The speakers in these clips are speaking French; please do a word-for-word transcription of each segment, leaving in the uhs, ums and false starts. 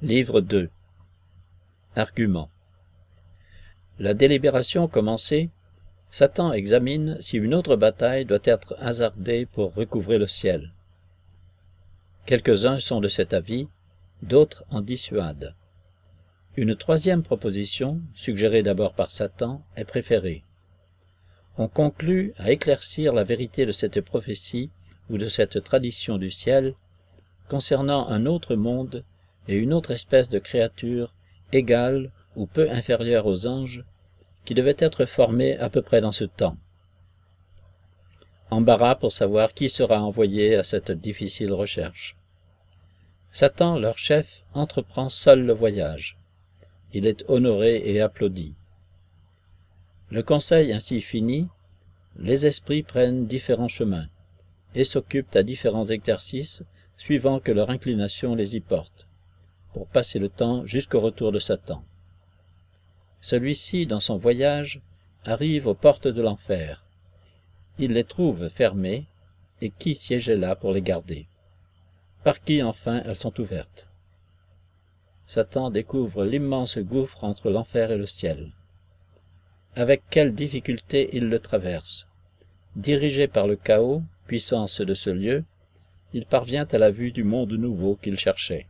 Livre deux. Argument. La délibération commencée, Satan examine si une autre bataille doit être hasardée pour recouvrer le ciel. Quelques-uns sont de cet avis, d'autres en dissuadent. Une troisième proposition, suggérée d'abord par Satan, est préférée. On conclut à éclaircir la vérité de cette prophétie ou de cette tradition du ciel concernant un autre monde et une autre espèce de créature égale ou peu inférieure aux anges qui devait être formée à peu près dans ce temps. Embarras pour savoir qui sera envoyé à cette difficile recherche. Satan, leur chef, entreprend seul le voyage. Il est honoré et applaudi. Le conseil ainsi fini, les esprits prennent différents chemins et s'occupent à différents exercices suivant que leur inclination les y porte, pour passer le temps jusqu'au retour de Satan. Celui-ci, dans son voyage, arrive aux portes de l'enfer. Il les trouve fermées, et qui siégeait là pour les garder? Par qui, enfin, elles sont ouvertes? Satan découvre l'immense gouffre entre l'enfer et le ciel. Avec quelle difficulté il le traverse. Dirigé par le chaos, puissance de ce lieu, il parvient à la vue du monde nouveau qu'il cherchait.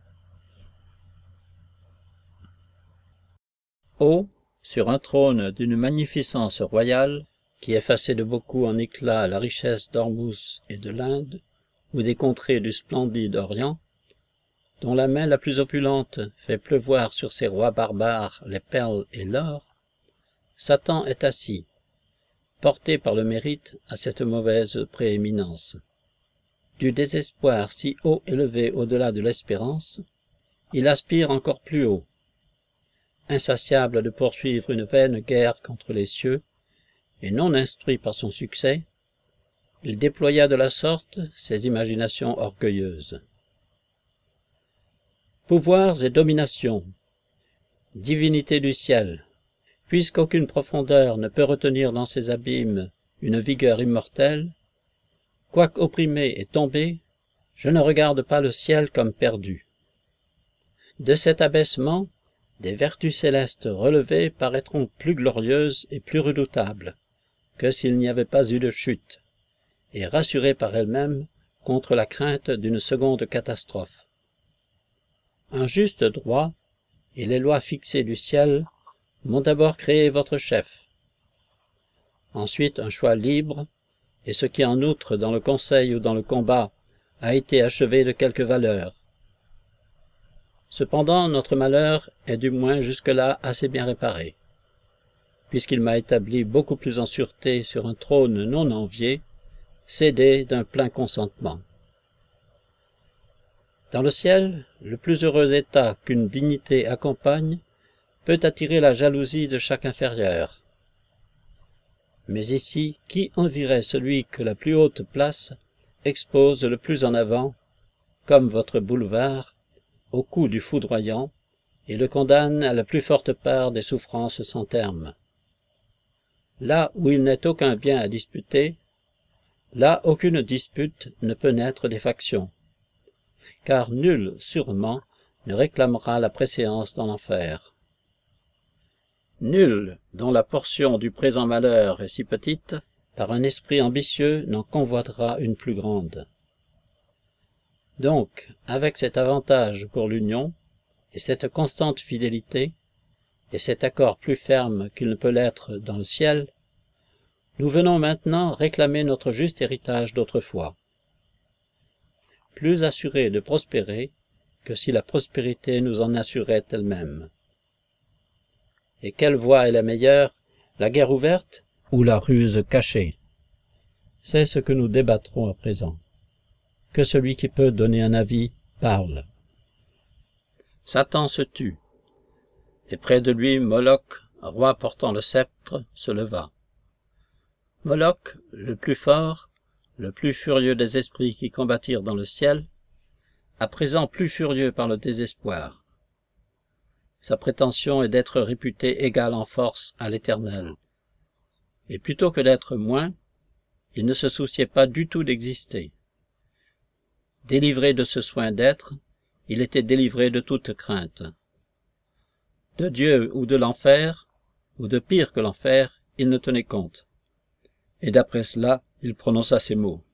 Haut, sur un trône d'une magnificence royale, qui effaçait de beaucoup en éclat la richesse d'Ormuz et de l'Inde, ou des contrées du splendide Orient, dont la main la plus opulente fait pleuvoir sur ces rois barbares les perles et l'or, Satan est assis, porté par le mérite à cette mauvaise prééminence. Du désespoir si haut élevé au-delà de l'espérance, il aspire encore plus haut. Insatiable de poursuivre une vaine guerre contre les cieux, et non instruit par son succès, il déploya de la sorte ses imaginations orgueilleuses. Pouvoirs et dominations, divinité du ciel, puisqu'aucune profondeur ne peut retenir dans ses abîmes une vigueur immortelle, quoique opprimé et tombé, je ne regarde pas le ciel comme perdu. De cet abaissement, des vertus célestes relevées paraîtront plus glorieuses et plus redoutables que s'il n'y avait pas eu de chute, et rassurées par elles-mêmes contre la crainte d'une seconde catastrophe. Un juste droit et les lois fixées du ciel m'ont d'abord créé votre chef. Ensuite un choix libre, et ce qui en outre dans le conseil ou dans le combat a été achevé de quelque valeur. Cependant notre malheur est du moins jusque-là assez bien réparé, puisqu'il m'a établi beaucoup plus en sûreté sur un trône non envié, cédé d'un plein consentement. Dans le ciel, le plus heureux état qu'une dignité accompagne peut attirer la jalousie de chaque inférieur. Mais ici, qui envierait celui que la plus haute place expose le plus en avant, comme votre boulevard, au coup du foudroyant, et le condamne à la plus forte part des souffrances sans terme? Là où il n'est aucun bien à disputer, là aucune dispute ne peut naître des factions, car nul, sûrement, ne réclamera la préséance dans l'enfer. Nul, dont la portion du présent malheur est si petite, par un esprit ambitieux n'en convoitera une plus grande. Donc, avec cet avantage pour l'union, et cette constante fidélité, et cet accord plus ferme qu'il ne peut l'être dans le ciel, nous venons maintenant réclamer notre juste héritage d'autrefois, plus assurés de prospérer que si la prospérité nous en assurait elle-même. Et quelle voie est la meilleure, la guerre ouverte ou la ruse cachée? C'est ce que nous débattrons à présent. Que celui qui peut donner un avis parle. Satan se tut, et près de lui Moloch, roi portant le sceptre, se leva. Moloch, le plus fort, le plus furieux des esprits qui combattirent dans le ciel, à présent plus furieux par le désespoir. Sa prétention est d'être réputé égal en force à l'Éternel. Et plutôt que d'être moins, il ne se souciait pas du tout d'exister. Délivré de ce soin d'être, il était délivré de toute crainte. De Dieu ou de l'enfer, ou de pire que l'enfer, il ne tenait compte. Et d'après cela, il prononça ces mots.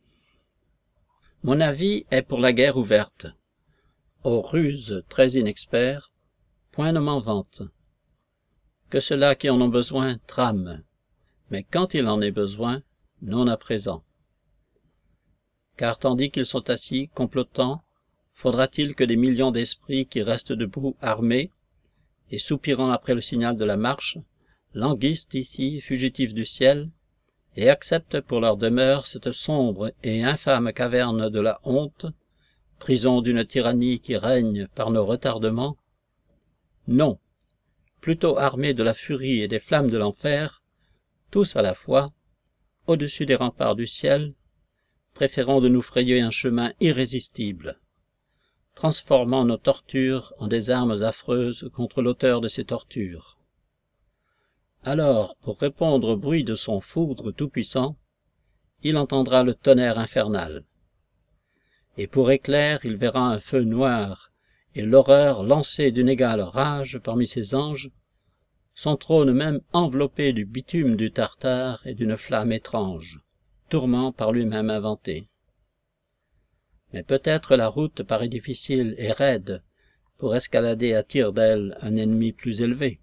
Mon avis est pour la guerre ouverte. Aux ruses très inexperts, point ne m'en vante. Que ceux-là qui en ont besoin trament, mais quand il en est besoin, non à présent. Car tandis qu'ils sont assis, complotant, faudra-t-il que des millions d'esprits qui restent debout armés, et soupirant après le signal de la marche, languissent ici, fugitifs du ciel, et acceptent pour leur demeure cette sombre et infâme caverne de la honte, prison d'une tyrannie qui règne par nos retardements? Non, plutôt armés de la furie et des flammes de l'enfer, tous à la fois, au-dessus des remparts du ciel, préférons de nous frayer un chemin irrésistible, transformant nos tortures en des armes affreuses contre l'auteur de ces tortures. Alors, pour répondre au bruit de son foudre tout-puissant, il entendra le tonnerre infernal. Et pour éclair, il verra un feu noir, et l'horreur lancée d'une égale rage parmi ses anges, son trône même enveloppé du bitume du Tartare et d'une flamme étrange, tourment par lui-même inventé. Mais peut-être la route paraît difficile et raide pour escalader à tire d'aile un ennemi plus élevé.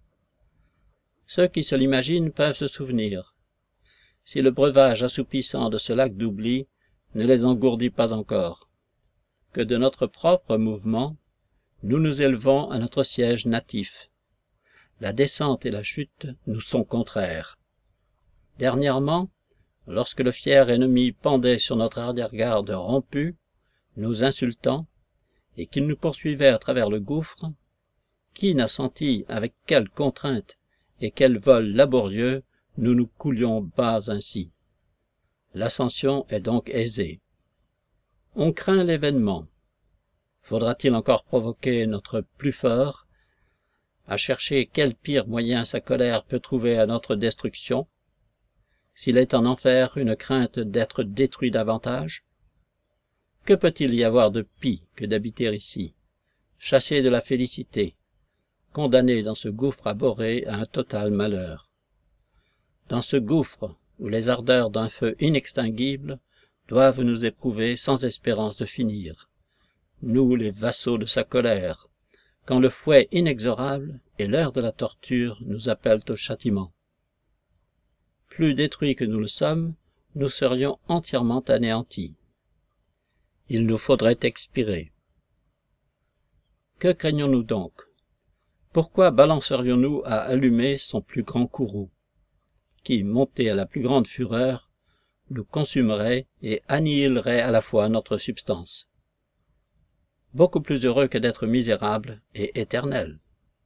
Ceux qui se l'imaginent peuvent se souvenir, si le breuvage assoupissant de ce lac d'oubli ne les engourdit pas encore, que de notre propre mouvement, nous nous élevons à notre siège natif. La descente et la chute nous sont contraires. Dernièrement, lorsque le fier ennemi pendait sur notre arrière-garde rompue, nous insultant, et qu'il nous poursuivait à travers le gouffre, qui n'a senti avec quelle contrainte et quel vol laborieux nous nous coulions bas ainsi? L'ascension est donc aisée. On craint l'événement. Faudra-t-il encore provoquer notre plus fort, à chercher quel pire moyen sa colère peut trouver à notre destruction, s'il est en enfer une crainte d'être détruit davantage? Que peut-il y avoir de pis que d'habiter ici, chassé de la félicité, condamné dans ce gouffre abhorré à un total malheur? Dans ce gouffre où les ardeurs d'un feu inextinguible doivent nous éprouver sans espérance de finir, nous les vassaux de sa colère, quand le fouet inexorable et l'heure de la torture nous appellent au châtiment. Plus détruits que nous le sommes, nous serions entièrement anéantis. Il nous faudrait expirer. Que craignons-nous donc? Pourquoi balancerions-nous à allumer son plus grand courroux, qui, monté à la plus grande fureur, nous consumerait et annihilerait à la fois notre substance? Beaucoup plus heureux que d'être misérable et éternel.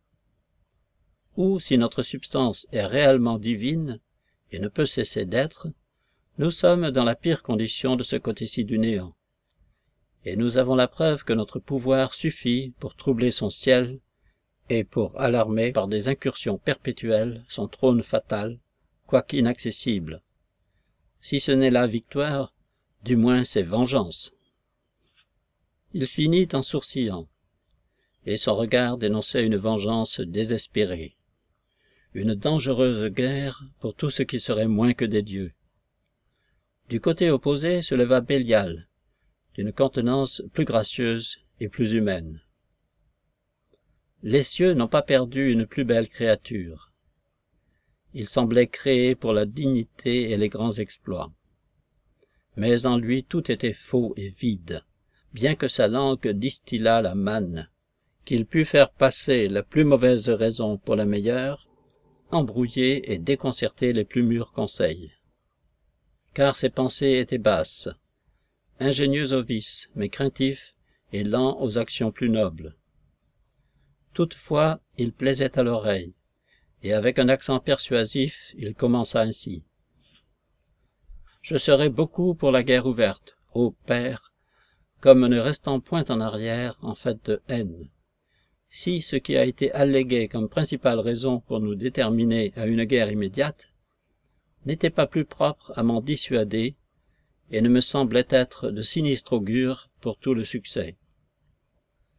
Ou, si notre substance est réellement divine et ne peut cesser d'être, nous sommes dans la pire condition de ce côté-ci du néant, et nous avons la preuve que notre pouvoir suffit pour troubler son ciel et pour alarmer par des incursions perpétuelles son trône fatal, quoique inaccessible. Si ce n'est la victoire, du moins c'est vengeance. Il finit en sourcillant, et son regard dénonçait une vengeance désespérée, une dangereuse guerre pour tout ce qui serait moins que des dieux. Du côté opposé se leva Bélial, d'une contenance plus gracieuse et plus humaine. Les cieux n'ont pas perdu une plus belle créature. Il semblait créé pour la dignité et les grands exploits. Mais en lui tout était faux et vide, bien que sa langue distillât la manne, qu'il pût faire passer la plus mauvaise raison pour la meilleure, embrouiller et déconcerter les plus mûrs conseils. Car ses pensées étaient basses, ingénieux aux vices, mais craintif et lent aux actions plus nobles. Toutefois, il plaisait à l'oreille, et avec un accent persuasif, il commença ainsi. « Je serais beaucoup pour la guerre ouverte, ô Père, comme ne restant point en arrière en fait de haine. Si ce qui a été allégué comme principale raison pour nous déterminer à une guerre immédiate n'était pas plus propre à m'en dissuader et ne me semblait être de sinistre augure pour tout le succès.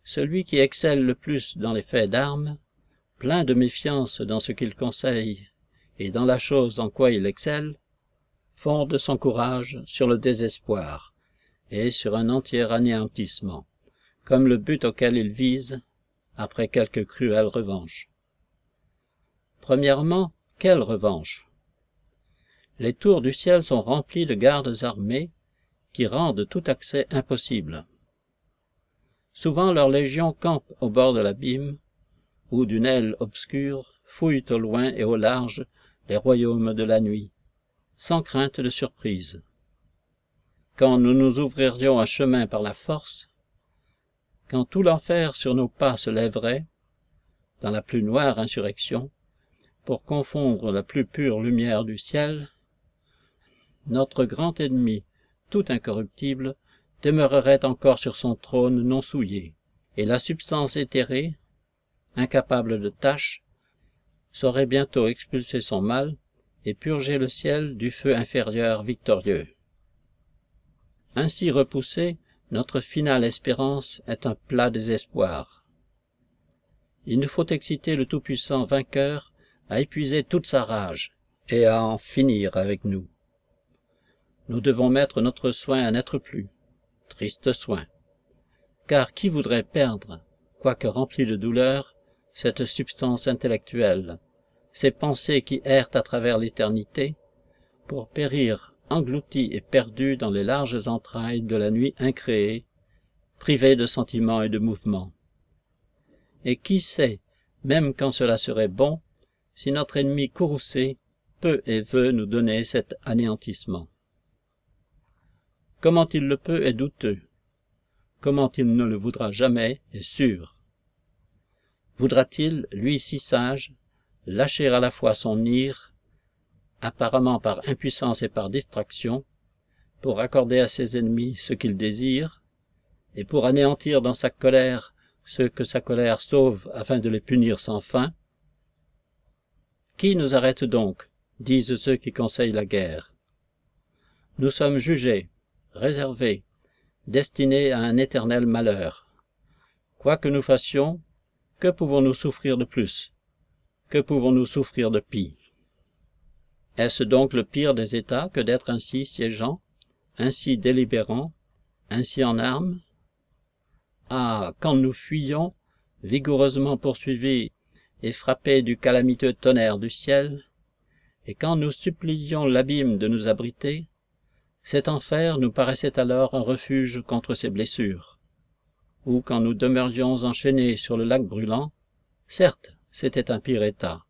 celui qui excelle le plus dans les faits d'armes, plein de méfiance dans ce qu'il conseille et dans la chose en quoi il excelle, fonde son courage sur le désespoir et sur un entier anéantissement, comme le but auquel il vise, après quelque cruelle revanche. Premièrement, quelle revanche? Les tours du ciel sont remplies de gardes armés qui rendent tout accès impossible. Souvent leurs légions campent au bord de l'abîme, ou d'une aile obscure fouillent au loin et au large les royaumes de la nuit, sans crainte de surprise. Quand nous nous ouvririons un chemin par la force, quand tout l'enfer sur nos pas se lèverait, dans la plus noire insurrection, pour confondre la plus pure lumière du ciel, notre grand ennemi, tout incorruptible, demeurerait encore sur son trône non souillé, et la substance éthérée, incapable de tache, saurait bientôt expulser son mal et purger le ciel du feu inférieur victorieux. Ainsi repoussé, notre finale espérance est un plat désespoir. Il nous faut exciter le tout-puissant vainqueur à épuiser toute sa rage et à en finir avec nous. Nous devons mettre notre soin à n'être plus. Triste soin. Car qui voudrait perdre, quoique rempli de douleur, cette substance intellectuelle, ces pensées qui errent à travers l'éternité, pour périr engloutis et perdus dans les larges entrailles de la nuit incréée, privés de sentiments et de mouvements. Et qui sait, même quand cela serait bon, si notre ennemi courroucé peut et veut nous donner cet anéantissement. Comment il le peut est douteux. Comment il ne le voudra jamais est sûr. Voudra-t-il, lui si sage, lâcher à la fois son ire, apparemment par impuissance et par distraction, pour accorder à ses ennemis ce qu'ils désirent, et pour anéantir dans sa colère ceux que sa colère sauve afin de les punir sans fin? Qui nous arrête donc, disent ceux qui conseillent la guerre? Nous sommes jugés, réservés, destinés à un éternel malheur. Quoi que nous fassions, que pouvons-nous souffrir de plus? Que pouvons-nous souffrir de pis? Est-ce donc le pire des états que d'être ainsi siégeant, ainsi délibérant, ainsi en armes? Ah, quand nous fuyions, vigoureusement poursuivis et frappés du calamiteux tonnerre du ciel, et quand nous suppliions l'abîme de nous abriter, cet enfer nous paraissait alors un refuge contre ses blessures. Ou quand nous demeurions enchaînés sur le lac brûlant, certes, c'était un pire état.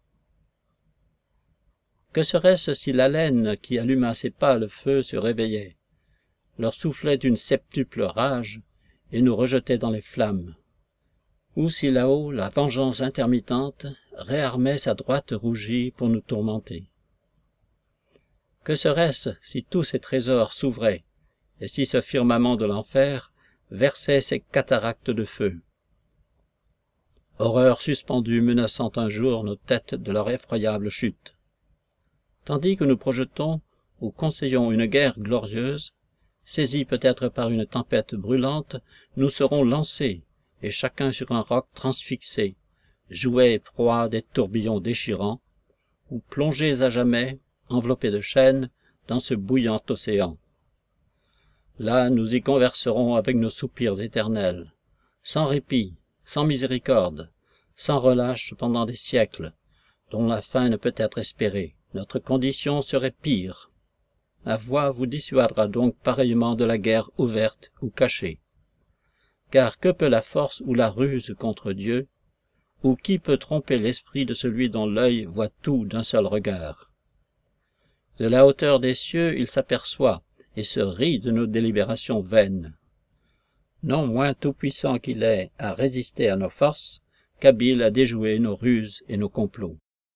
Que serait-ce si l'haleine qui allumassait pas le feu se réveillait, leur soufflait une septuple rage et nous rejetait dans les flammes? Ou si là-haut la vengeance intermittente réarmait sa droite rougie pour nous tourmenter? Que serait-ce si tous ces trésors s'ouvraient, et si ce firmament de l'enfer versait ses cataractes de feu? Horreur suspendue menaçant un jour nos têtes de leur effroyable chute. Tandis que nous projetons ou conseillons une guerre glorieuse, saisis peut-être par une tempête brûlante, nous serons lancés, et chacun sur un roc transfixé, jouets et proie des tourbillons déchirants, ou plongés à jamais, enveloppés de chaînes, dans ce bouillant océan. Là nous y converserons avec nos soupirs éternels, sans répit, sans miséricorde, sans relâche pendant des siècles, dont la fin ne peut être espérée. Notre condition serait pire. La voix vous dissuadera donc pareillement de la guerre ouverte ou cachée. Car que peut la force ou la ruse contre Dieu, ou qui peut tromper l'esprit de celui dont l'œil voit tout d'un seul regard? De la hauteur des cieux il s'aperçoit et se rit de nos délibérations vaines. Non moins tout-puissant qu'il est à résister à nos forces, qu'habile à déjouer nos ruses et nos complots.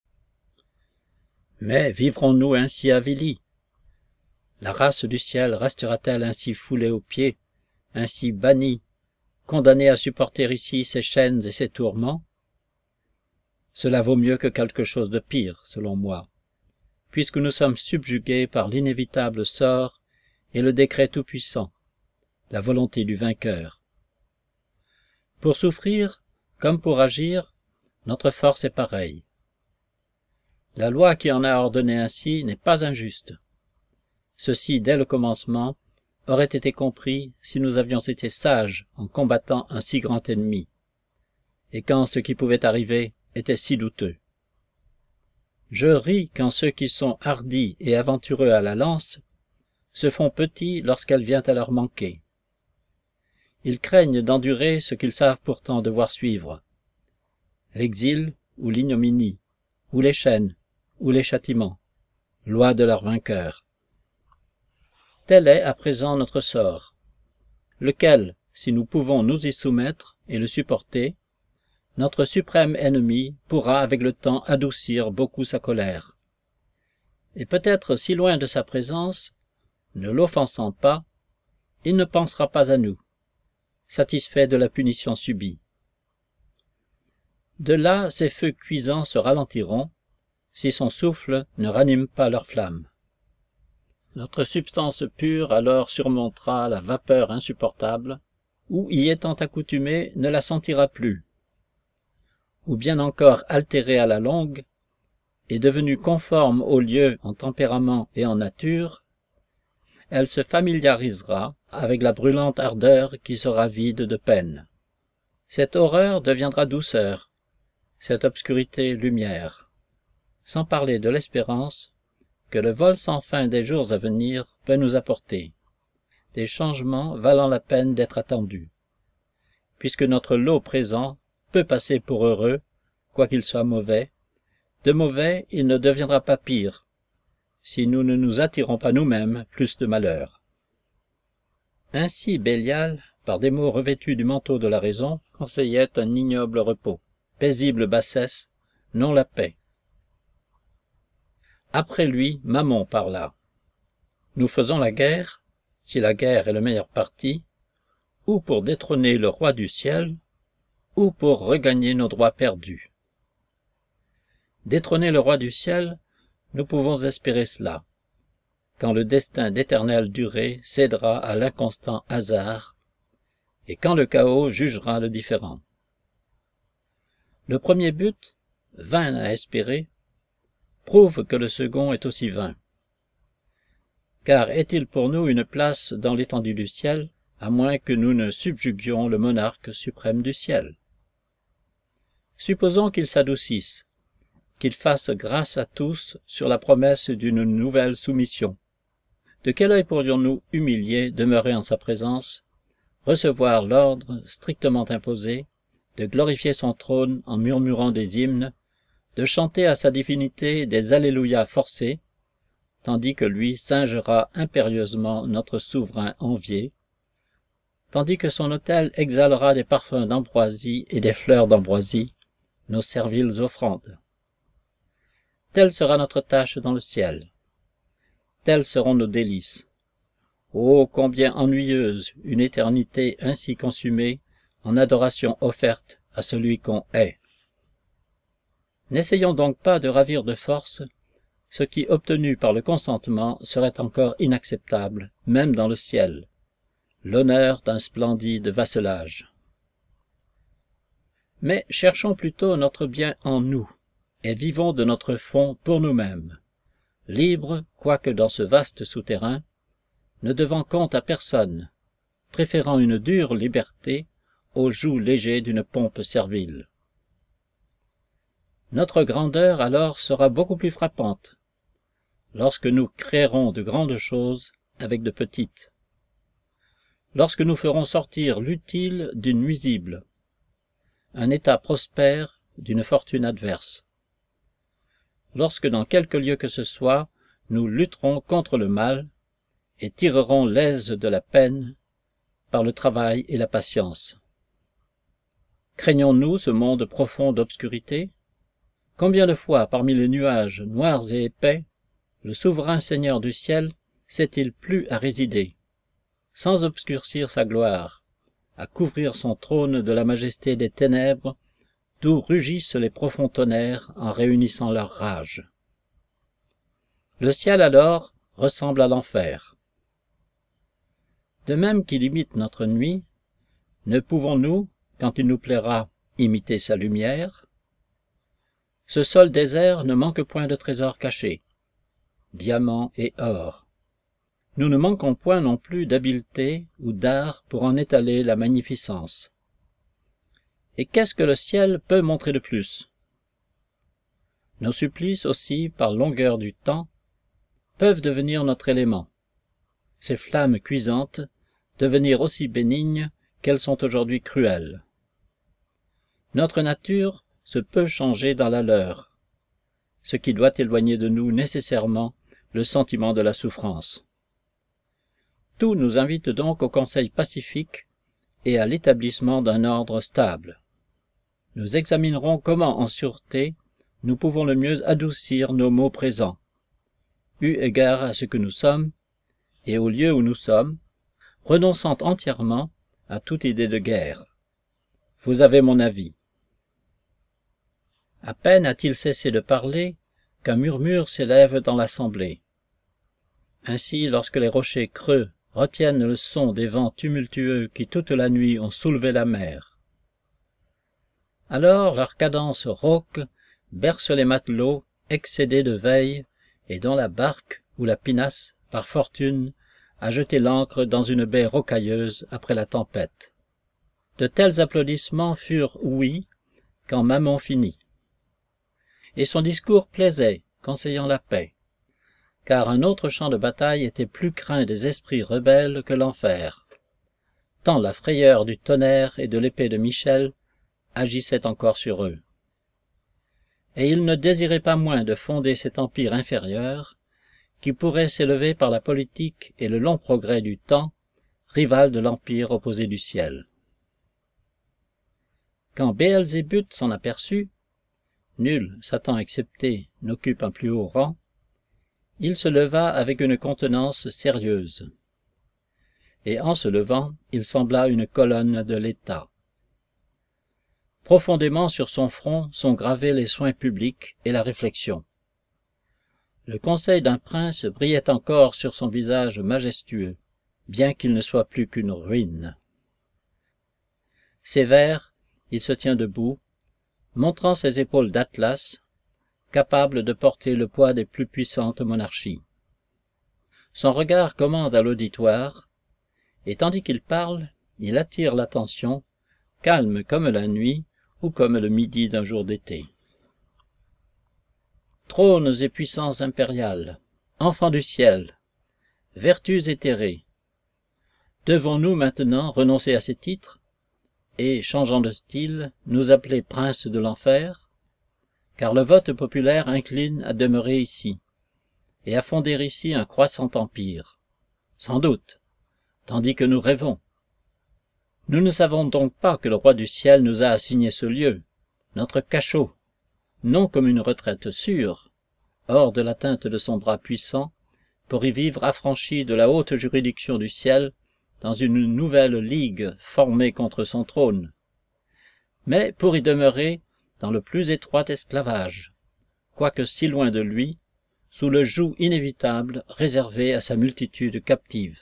Mais vivrons-nous ainsi avilis? La race du ciel restera-t-elle ainsi foulée aux pieds, ainsi bannie, condamnée à supporter ici ses chaînes et ses tourments? Cela vaut mieux que quelque chose de pire, selon moi, puisque nous sommes subjugués par l'inévitable sort et le décret tout-puissant, la volonté du vainqueur. Pour souffrir, comme pour agir, notre force est pareille. La loi qui en a ordonné ainsi n'est pas injuste. Ceci, dès le commencement, aurait été compris si nous avions été sages en combattant un si grand ennemi, et quand ce qui pouvait arriver était si douteux. Je ris quand ceux qui sont hardis et aventureux à la lance se font petits lorsqu'elle vient à leur manquer. Ils craignent d'endurer ce qu'ils savent pourtant devoir suivre, l'exil ou l'ignominie, ou les chaînes, ou les châtiments, loi de leur vainqueur. Tel est à présent notre sort, lequel, si nous pouvons nous y soumettre et le supporter, notre suprême ennemi pourra avec le temps adoucir beaucoup sa colère. Et peut-être si loin de sa présence, ne l'offensant pas, il ne pensera pas à nous, satisfait de la punition subie. De là, ces feux cuisants se ralentiront, si son souffle ne ranime pas leur flamme. Notre substance pure alors surmontera la vapeur insupportable, ou y étant accoutumée ne la sentira plus, ou bien encore altérée à la longue, et devenue conforme au lieu en tempérament et en nature, elle se familiarisera avec la brûlante ardeur qui sera vide de peine. Cette horreur deviendra douceur, cette obscurité lumière, sans parler de l'espérance que le vol sans fin des jours à venir peut nous apporter, des changements valant la peine d'être attendus, puisque notre lot présent peut passer pour heureux, quoiqu'il soit mauvais. De mauvais, il ne deviendra pas pire, si nous ne nous attirons pas nous-mêmes plus de malheur. Ainsi Bélial, par des mots revêtus du manteau de la raison, conseillait un ignoble repos, paisible bassesse, non la paix. Après lui, Mammon parla. Nous faisons la guerre, si la guerre est le meilleur parti, ou pour détrôner le roi du ciel, ou pour regagner nos droits perdus. Détrôner le roi du ciel, nous pouvons espérer cela, quand le destin d'éternelle durée cédera à l'inconstant hasard, et quand le chaos jugera le différend. Le premier but, vain à espérer, prouve que le second est aussi vain. Car est-il pour nous une place dans l'étendue du ciel, à moins que nous ne subjuguions le monarque suprême du ciel? Supposons qu'il s'adoucisse, qu'il fasse grâce à tous sur la promesse d'une nouvelle soumission. De quel œil pourrions-nous, humiliés, demeurer en sa présence, recevoir l'ordre strictement imposé, de glorifier son trône en murmurant des hymnes, de chanter à sa divinité des Alléluia forcés, tandis que lui singera impérieusement notre souverain envié, tandis que son autel exhalera des parfums d'ambroisie et des fleurs d'ambroisie, nos serviles offrandes. Telle sera notre tâche dans le ciel. Tels seront nos délices. Oh, combien ennuyeuse une éternité ainsi consumée en adoration offerte à celui qu'on hait. N'essayons donc pas de ravir de force ce qui, obtenu par le consentement, serait encore inacceptable, même dans le ciel, l'honneur d'un splendide vasselage. Mais cherchons plutôt notre bien en nous, et vivons de notre fonds pour nous-mêmes, libres, quoique dans ce vaste souterrain, ne devant compte à personne, préférant une dure liberté au joug léger d'une pompe servile. Notre grandeur alors sera beaucoup plus frappante, lorsque nous créerons de grandes choses avec de petites, lorsque nous ferons sortir l'utile du nuisible, un état prospère d'une fortune adverse, lorsque dans quelque lieu que ce soit, nous lutterons contre le mal et tirerons l'aise de la peine par le travail et la patience. Craignons-nous ce monde profond d'obscurité? Combien de fois, parmi les nuages noirs et épais, le souverain Seigneur du ciel s'est-il plu à résider, sans obscurcir sa gloire, à couvrir son trône de la majesté des ténèbres, d'où rugissent les profonds tonnerres en réunissant leur rage. Le ciel alors ressemble à l'enfer. De même qu'il imite notre nuit, ne pouvons-nous, quand il nous plaira, imiter sa lumière. Ce sol désert ne manque point de trésors cachés, diamants et or. Nous ne manquons point non plus d'habileté ou d'art pour en étaler la magnificence. Et qu'est-ce que le ciel peut montrer de plus? Nos supplices aussi, par longueur du temps, peuvent devenir notre élément. Ces flammes cuisantes devenir aussi bénignes qu'elles sont aujourd'hui cruelles. Notre nature se peut changer dans la leur, ce qui doit éloigner de nous nécessairement le sentiment de la souffrance. Tout nous invite donc au conseil pacifique et à l'établissement d'un ordre stable. Nous examinerons comment, en sûreté, nous pouvons le mieux adoucir nos maux présents, eu égard à ce que nous sommes et au lieu où nous sommes, renonçant entièrement à toute idée de guerre. Vous avez mon avis. À peine a-t-il cessé de parler qu'un murmure s'élève dans l'assemblée. Ainsi, lorsque les rochers creux retiennent le son des vents tumultueux qui toute la nuit ont soulevé la mer, alors leur cadence rauque berce les matelots excédés de veille et dont la barque ou la pinasse, par fortune, a jeté l'ancre dans une baie rocailleuse après la tempête. De tels applaudissements furent ouïs quand Mammon finit. Et son discours plaisait, conseillant la paix, car un autre champ de bataille était plus craint des esprits rebelles que l'enfer, tant la frayeur du tonnerre et de l'épée de Michel agissait encore sur eux. Et il ne désirait pas moins de fonder cet empire inférieur, qui pourrait s'élever par la politique et le long progrès du temps, rival de l'empire opposé du ciel. Quand Béelzébuth s'en aperçut, nul, Satan excepté, n'occupe un plus haut rang, il se leva avec une contenance sérieuse. Et en se levant, il sembla une colonne de l'État. Profondément sur son front sont gravés les soins publics et la réflexion. Le conseil d'un prince brillait encore sur son visage majestueux, bien qu'il ne soit plus qu'une ruine. Sévère, il se tient debout, montrant ses épaules d'Atlas, capable de porter le poids des plus puissantes monarchies. Son regard commande à l'auditoire, et tandis qu'il parle, il attire l'attention, calme comme la nuit ou comme le midi d'un jour d'été. Trônes et puissances impériales, enfants du ciel, vertus éthérées, devons-nous maintenant renoncer à ces titres et, changeant de style, nous appeler princes de l'enfer, car le vote populaire incline à demeurer ici, et à fonder ici un croissant empire, sans doute, tandis que nous rêvons. Nous ne savons donc pas que le roi du ciel nous a assigné ce lieu, notre cachot, non comme une retraite sûre, hors de l'atteinte de son bras puissant, pour y vivre affranchi de la haute juridiction du ciel, dans une nouvelle ligue formée contre son trône, mais pour y demeurer dans le plus étroit esclavage, quoique si loin de lui, sous le joug inévitable réservé à sa multitude captive.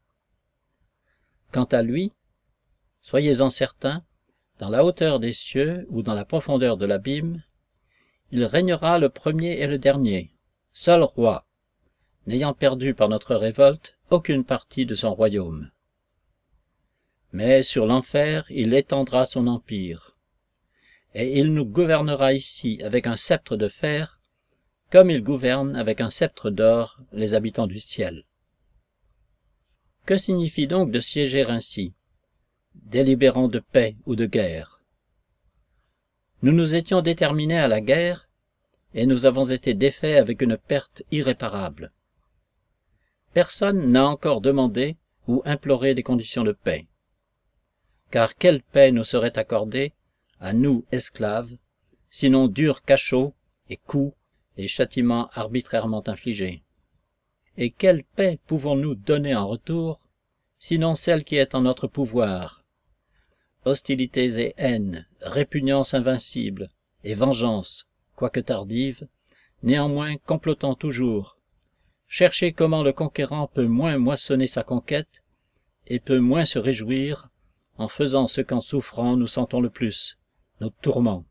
Quant à lui, soyez-en certains, dans la hauteur des cieux ou dans la profondeur de l'abîme, il régnera le premier et le dernier, seul roi, n'ayant perdu par notre révolte aucune partie de son royaume. Mais sur l'enfer il étendra son empire, et il nous gouvernera ici avec un sceptre de fer, comme il gouverne avec un sceptre d'or les habitants du ciel. Que signifie donc de siéger ainsi, délibérant de paix ou de guerre? Nous nous étions déterminés à la guerre, et nous avons été défaits avec une perte irréparable. Personne n'a encore demandé ou imploré des conditions de paix. Car quelle paix nous serait accordée, à nous esclaves, sinon durs cachots et coups et châtiments arbitrairement infligés? Et quelle paix pouvons-nous donner en retour, sinon celle qui est en notre pouvoir? Hostilités et haines, répugnance invincible, et vengeance, quoique tardive, néanmoins complotant toujours. Chercher comment le conquérant peut moins moissonner sa conquête, et peut moins se réjouir, en faisant ce qu'en souffrant nous sentons le plus, nos tourments.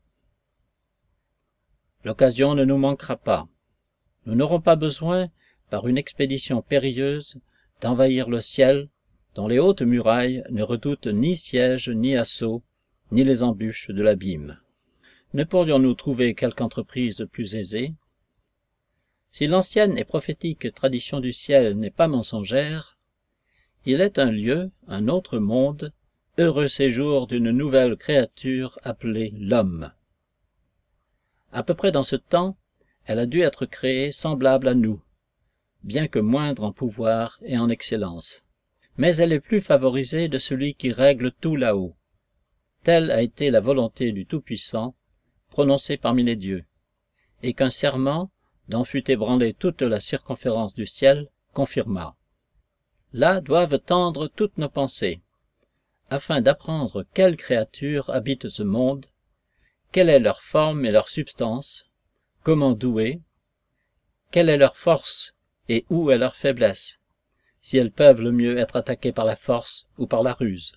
L'occasion ne nous manquera pas. Nous n'aurons pas besoin, par une expédition périlleuse, d'envahir le ciel, dont les hautes murailles ne redoutent ni siège, ni assaut, ni les embûches de l'abîme. Ne pourrions-nous trouver quelque entreprise plus aisée? Si l'ancienne et prophétique tradition du ciel n'est pas mensongère, il est un lieu, un autre monde, heureux séjour d'une nouvelle créature appelée l'homme. À peu près dans ce temps, elle a dû être créée semblable à nous, bien que moindre en pouvoir et en excellence. Mais elle est plus favorisée de celui qui règle tout là-haut. Telle a été la volonté du Tout-Puissant, prononcée parmi les dieux, et qu'un serment, dont fut ébranlée toute la circonférence du ciel, confirma. Là doivent tendre toutes nos pensées, afin d'apprendre quelles créatures habitent ce monde, quelle est leur forme et leur substance, comment douées, quelle est leur force et où est leur faiblesse, si elles peuvent le mieux être attaquées par la force ou par la ruse.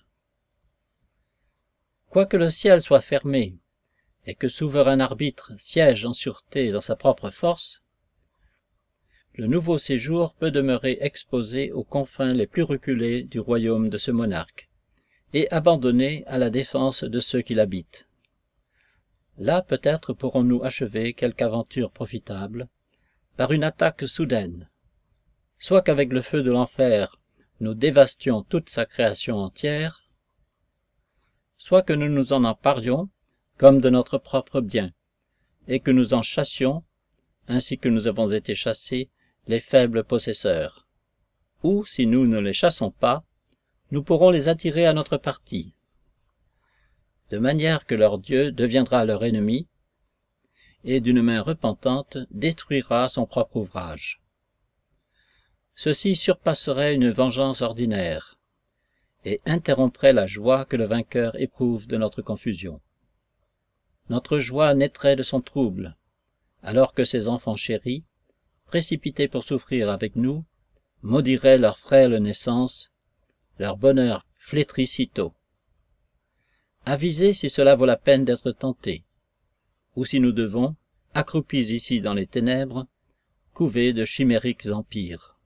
Quoique le ciel soit fermé, et que souverain arbitre siège en sûreté dans sa propre force, le nouveau séjour peut demeurer exposé aux confins les plus reculés du royaume de ce monarque, et abandonné à la défense de ceux qui l'habitent. Là peut-être pourrons-nous achever quelque aventure profitable, par une attaque soudaine, soit qu'avec le feu de l'enfer nous dévastions toute sa création entière, soit que nous nous en emparions comme de notre propre bien, et que nous en chassions, ainsi que nous avons été chassés, les faibles possesseurs. Ou, si nous ne les chassons pas, nous pourrons les attirer à notre parti, de manière que leur Dieu deviendra leur ennemi, et d'une main repentante détruira son propre ouvrage. Ceci surpasserait une vengeance ordinaire, et interromprait la joie que le vainqueur éprouve de notre confusion. Notre joie naîtrait de son trouble, alors que ses enfants chéris, précipités pour souffrir avec nous, maudiraient leur frêle naissance, leur bonheur flétrit sitôt. Avisez si cela vaut la peine d'être tenté, ou si nous devons, accroupis ici dans les ténèbres, couver de chimériques empires.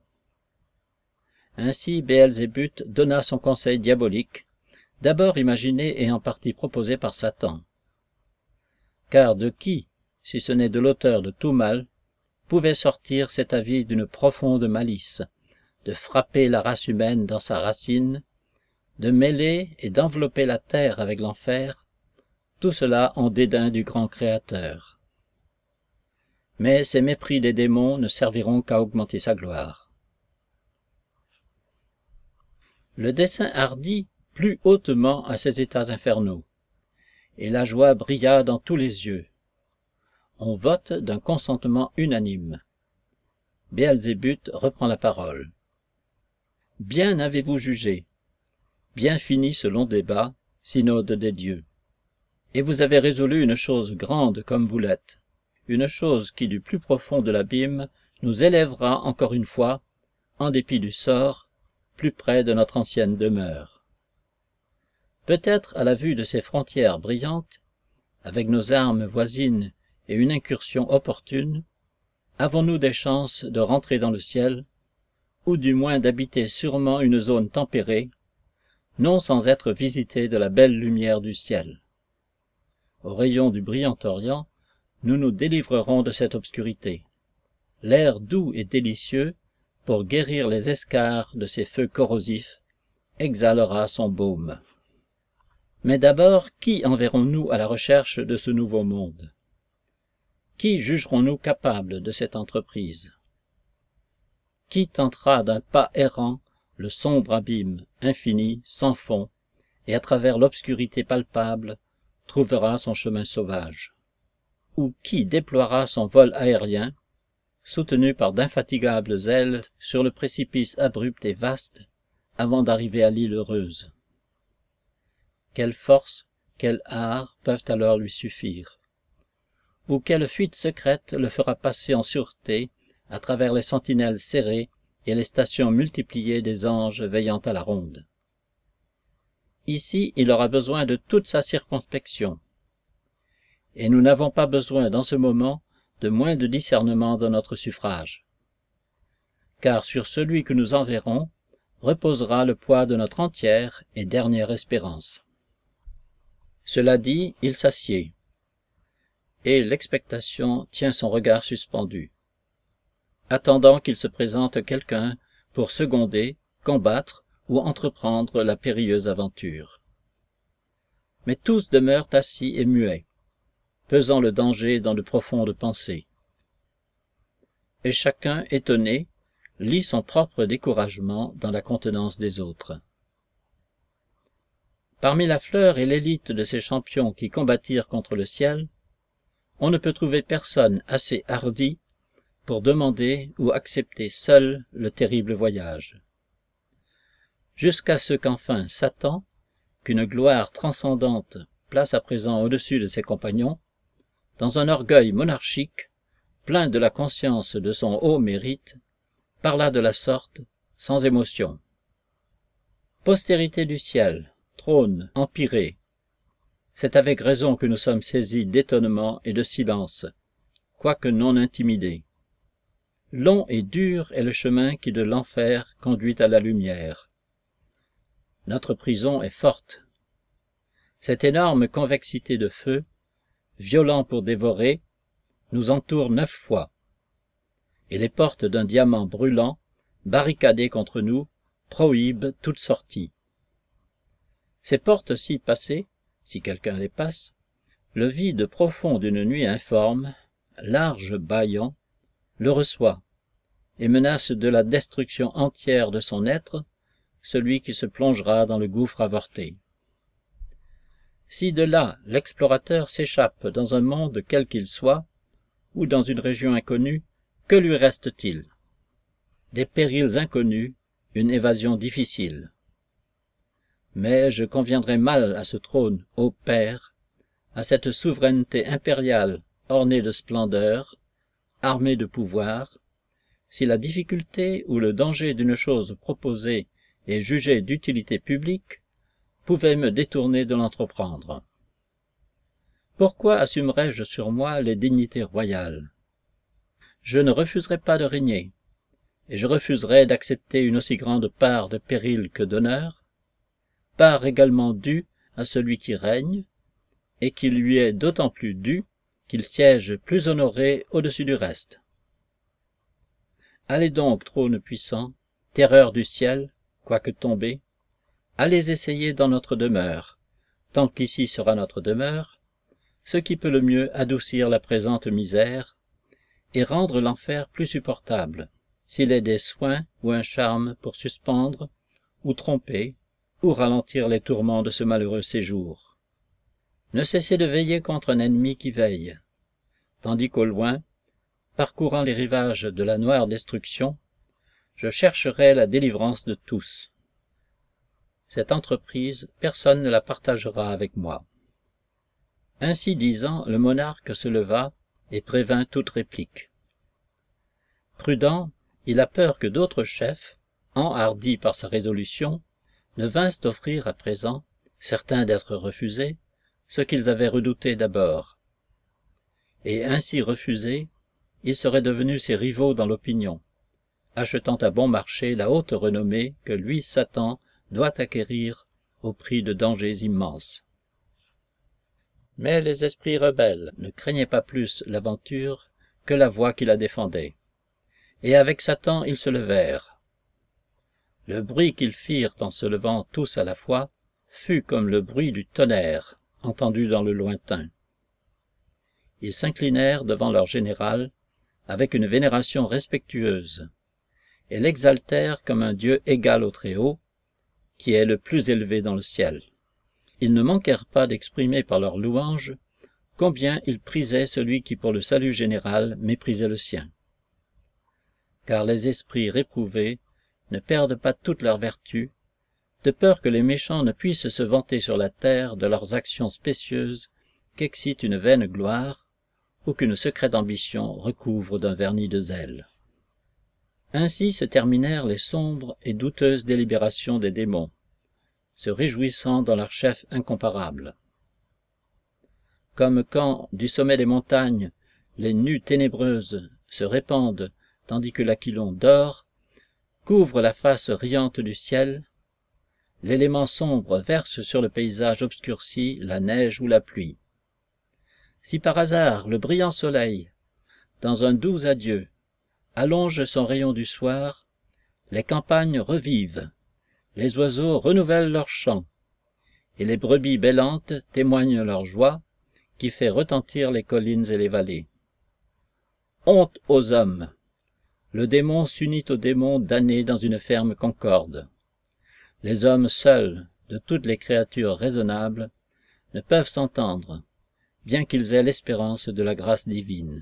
Ainsi Béelzébuth donna son conseil diabolique, d'abord imaginé et en partie proposé par Satan. Car de qui, si ce n'est de l'auteur de tout mal, pouvait sortir cet avis d'une profonde malice, de frapper la race humaine dans sa racine, de mêler et d'envelopper la terre avec l'enfer, tout cela en dédain du grand Créateur. Mais ces mépris des démons ne serviront qu'à augmenter sa gloire. Le dessein hardi plut hautement à ces états infernaux, et la joie brilla dans tous les yeux. On vote d'un consentement unanime. Béelzébuth reprend la parole. « Bien avez-vous jugé, bien fini ce long débat, synode des dieux. Et vous avez résolu une chose grande comme vous l'êtes, une chose qui du plus profond de l'abîme nous élèvera encore une fois, en dépit du sort, plus près de notre ancienne demeure. Peut-être à la vue de ces frontières brillantes, avec nos armes voisines et une incursion opportune, avons-nous des chances de rentrer dans le ciel, ou du moins d'habiter sûrement une zone tempérée, non sans être visités de la belle lumière du ciel. Au rayon du brillant Orient, nous nous délivrerons de cette obscurité. L'air doux et délicieux, pour guérir les escarres de ces feux corrosifs, exhalera son baume. Mais d'abord, qui enverrons-nous à la recherche de ce nouveau monde? Qui jugerons-nous capables de cette entreprise? Qui tentera d'un pas errant le sombre abîme, infini, sans fond, et à travers l'obscurité palpable, trouvera son chemin sauvage? Ou qui déploiera son vol aérien, soutenu par d'infatigables ailes sur le précipice abrupt et vaste, avant d'arriver à l'île heureuse? Quelle force, quel art peuvent alors lui suffire? Ou quelle fuite secrète le fera passer en sûreté à travers les sentinelles serrées et les stations multipliées des anges veillant à la ronde? Ici, il aura besoin de toute sa circonspection. Et nous n'avons pas besoin dans ce moment de moins de discernement dans notre suffrage. Car sur celui que nous enverrons reposera le poids de notre entière et dernière espérance. Cela dit, il s'assied, et l'expectation tient son regard suspendu, attendant qu'il se présente quelqu'un pour seconder, combattre ou entreprendre la périlleuse aventure. Mais tous demeurent assis et muets, pesant le danger dans de profondes pensées. Et chacun, étonné, lit son propre découragement dans la contenance des autres. Parmi la fleur et l'élite de ces champions qui combattirent contre le ciel, on ne peut trouver personne assez hardi pour demander ou accepter seul le terrible voyage. Jusqu'à ce qu'enfin Satan, qu'une gloire transcendante place à présent au-dessus de ses compagnons, dans un orgueil monarchique, plein de la conscience de son haut mérite, parla de la sorte, sans émotion. Postérité du ciel, trône, empyrée, c'est avec raison que nous sommes saisis d'étonnement et de silence, quoique non intimidés. Long et dur est le chemin qui de l'enfer conduit à la lumière. Notre prison est forte. Cette énorme convexité de feu, violent pour dévorer, nous entoure neuf fois, et les portes d'un diamant brûlant, barricadées contre nous, prohibent toute sortie. Ces portes-ci passées, si quelqu'un les passe, le vide profond d'une nuit informe, large bâillant, le reçoit, et menace de la destruction entière de son être, celui qui se plongera dans le gouffre avorté. Si de là l'explorateur s'échappe dans un monde quel qu'il soit, ou dans une région inconnue, que lui reste-t-il? Des périls inconnus, une évasion difficile. Mais je conviendrais mal à ce trône, ô Père, à cette souveraineté impériale ornée de splendeur, armée de pouvoir, si la difficulté ou le danger d'une chose proposée et jugée d'utilité publique pouvait me détourner de l'entreprendre. Pourquoi assumerais-je sur moi les dignités royales? Je ne refuserais pas de régner, et je refuserais d'accepter une aussi grande part de péril que d'honneur, part également due à celui qui règne, et qui lui est d'autant plus due qu'il siège plus honoré au-dessus du reste. Allez donc, trône puissant, terreur du ciel, quoique tombé, allez essayer dans notre demeure, tant qu'ici sera notre demeure, ce qui peut le mieux adoucir la présente misère, et rendre l'enfer plus supportable, s'il est des soins ou un charme pour suspendre, ou tromper, ou ralentir les tourments de ce malheureux séjour. Ne cessez de veiller contre un ennemi qui veille, tandis qu'au loin, parcourant les rivages de la noire destruction, je chercherai la délivrance de tous. Cette entreprise, personne ne la partagera avec moi. Ainsi disant, le monarque se leva et prévint toute réplique. Prudent, il a peur que d'autres chefs, enhardis par sa résolution, ne vinssent offrir à présent, certains d'être refusés, ce qu'ils avaient redouté d'abord. Et ainsi refusés, ils seraient devenus ses rivaux dans l'opinion, achetant à bon marché la haute renommée que lui, Satan, doit acquérir au prix de dangers immenses. Mais les esprits rebelles ne craignaient pas plus l'aventure que la voix qui la défendait, et avec Satan ils se levèrent. Le bruit qu'ils firent en se levant tous à la fois fut comme le bruit du tonnerre entendu dans le lointain. Ils s'inclinèrent devant leur général avec une vénération respectueuse, et l'exaltèrent comme un Dieu égal au Très-Haut, qui est le plus élevé dans le ciel. Ils ne manquèrent pas d'exprimer par leurs louanges combien ils prisaient celui qui pour le salut général méprisait le sien. Car les esprits réprouvés ne perdent pas toute leur vertu, de peur que les méchants ne puissent se vanter sur la terre de leurs actions spécieuses qu'excite une vaine gloire, ou qu'une secrète ambition recouvre d'un vernis de zèle. Ainsi se terminèrent les sombres et douteuses délibérations des démons, se réjouissant dans leur chef incomparable. Comme quand, du sommet des montagnes, les nues ténébreuses se répandent tandis que l'aquilon dort, couvre la face riante du ciel, l'élément sombre verse sur le paysage obscurci la neige ou la pluie. Si par hasard le brillant soleil, dans un doux adieu, allonge son rayon du soir, les campagnes revivent, les oiseaux renouvellent leur chant, et les brebis bêlantes témoignent leur joie qui fait retentir les collines et les vallées. Honte aux hommes! Le démon s'unit au démon damné dans une ferme concorde. Les hommes seuls, de toutes les créatures raisonnables, ne peuvent s'entendre, bien qu'ils aient l'espérance de la grâce divine.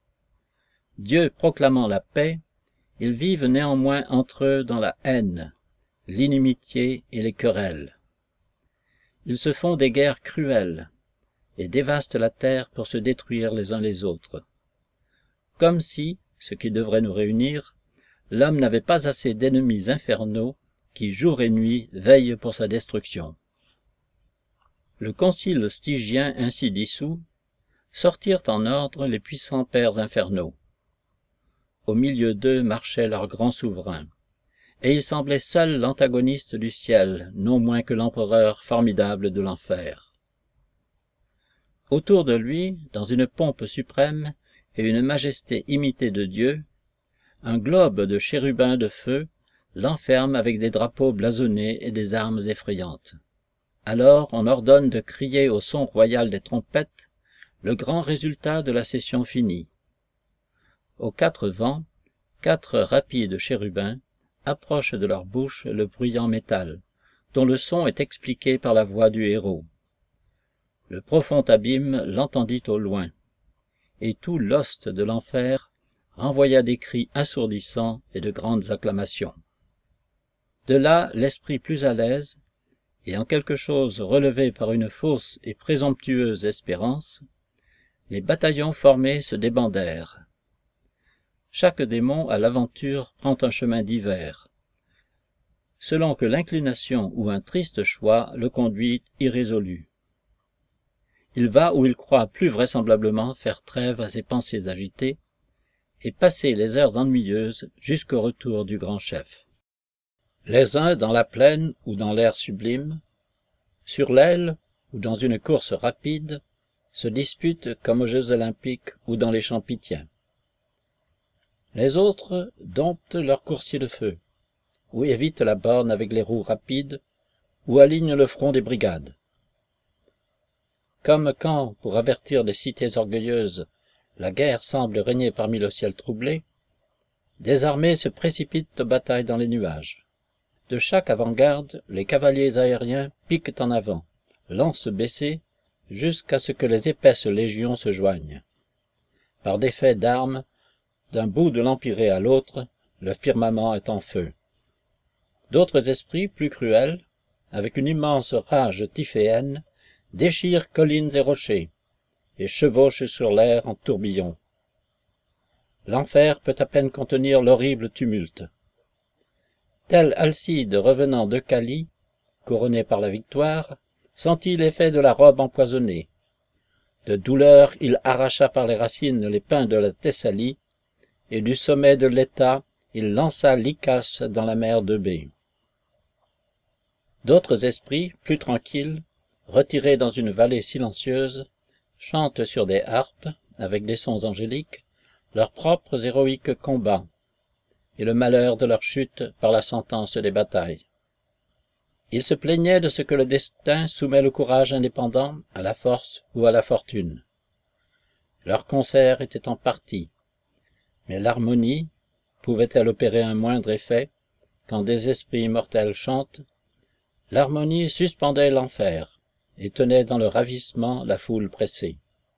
Dieu proclamant la paix, ils vivent néanmoins entre eux dans la haine, l'inimitié et les querelles. Ils se font des guerres cruelles et dévastent la terre pour se détruire les uns les autres. Comme si, ce qui devrait nous réunir, l'homme n'avait pas assez d'ennemis infernaux qui, jour et nuit, veillent pour sa destruction. Le concile stygien ainsi dissous, sortirent en ordre les puissants pères infernaux. Au milieu d'eux marchait leur grand souverain, et il semblait seul l'antagoniste du ciel, non moins que l'empereur formidable de l'enfer. Autour de lui, dans une pompe suprême et une majesté imitée de Dieu, un globe de chérubins de feu l'enferme avec des drapeaux blasonnés et des armes effrayantes. Alors on ordonne de crier au son royal des trompettes le grand résultat de la session finie. Aux quatre vents, quatre rapides chérubins approchent de leur bouche le bruyant métal, dont le son est expliqué par la voix du héros. Le profond abîme l'entendit au loin, et tout l'ost de l'enfer renvoya des cris assourdissants et de grandes acclamations. De là, l'esprit plus à l'aise, et en quelque chose relevé par une fausse et présomptueuse espérance, les bataillons formés se débandèrent. Chaque démon à l'aventure prend un chemin divers, selon que l'inclination ou un triste choix le conduit irrésolu. Il va où il croit plus vraisemblablement faire trêve à ses pensées agitées et passer les heures ennuyeuses jusqu'au retour du grand chef. Les uns dans la plaine ou dans l'air sublime, sur l'aile ou dans une course rapide, se disputent comme aux Jeux olympiques ou dans les champs pythiens. Les autres domptent leurs coursiers de feu, ou évitent la borne avec les roues rapides, ou alignent le front des brigades. Comme quand, pour avertir des cités orgueilleuses, la guerre semble régner parmi le ciel troublé, des armées se précipitent aux batailles dans les nuages. De chaque avant-garde, les cavaliers aériens piquent en avant, lances baissées, jusqu'à ce que les épaisses légions se joignent. Par des faits d'armes, d'un bout de l'empyrée à l'autre, le firmament est en feu. D'autres esprits plus cruels, avec une immense rage typhéenne, déchirent collines et rochers, et chevauchent sur l'air en tourbillons. L'enfer peut à peine contenir l'horrible tumulte. Tel Alcide revenant d'Eucalie, couronné par la victoire, sentit l'effet de la robe empoisonnée. De douleur, il arracha par les racines les pins de la Thessalie, et du sommet de l'État, il lança Lycas dans la mer d'Eubée. D'autres esprits, plus tranquilles, retirés dans une vallée silencieuse, chantent sur des harpes, avec des sons angéliques, leurs propres héroïques combats, et le malheur de leur chute par la sentence des batailles. Ils se plaignaient de ce que le destin soumet le courage indépendant à la force ou à la fortune. Leur concert était en partie, mais l'harmonie pouvait-elle opérer un moindre effet quand des esprits immortels chantent? L'harmonie suspendait l'enfer et tenait dans le ravissement la foule pressée.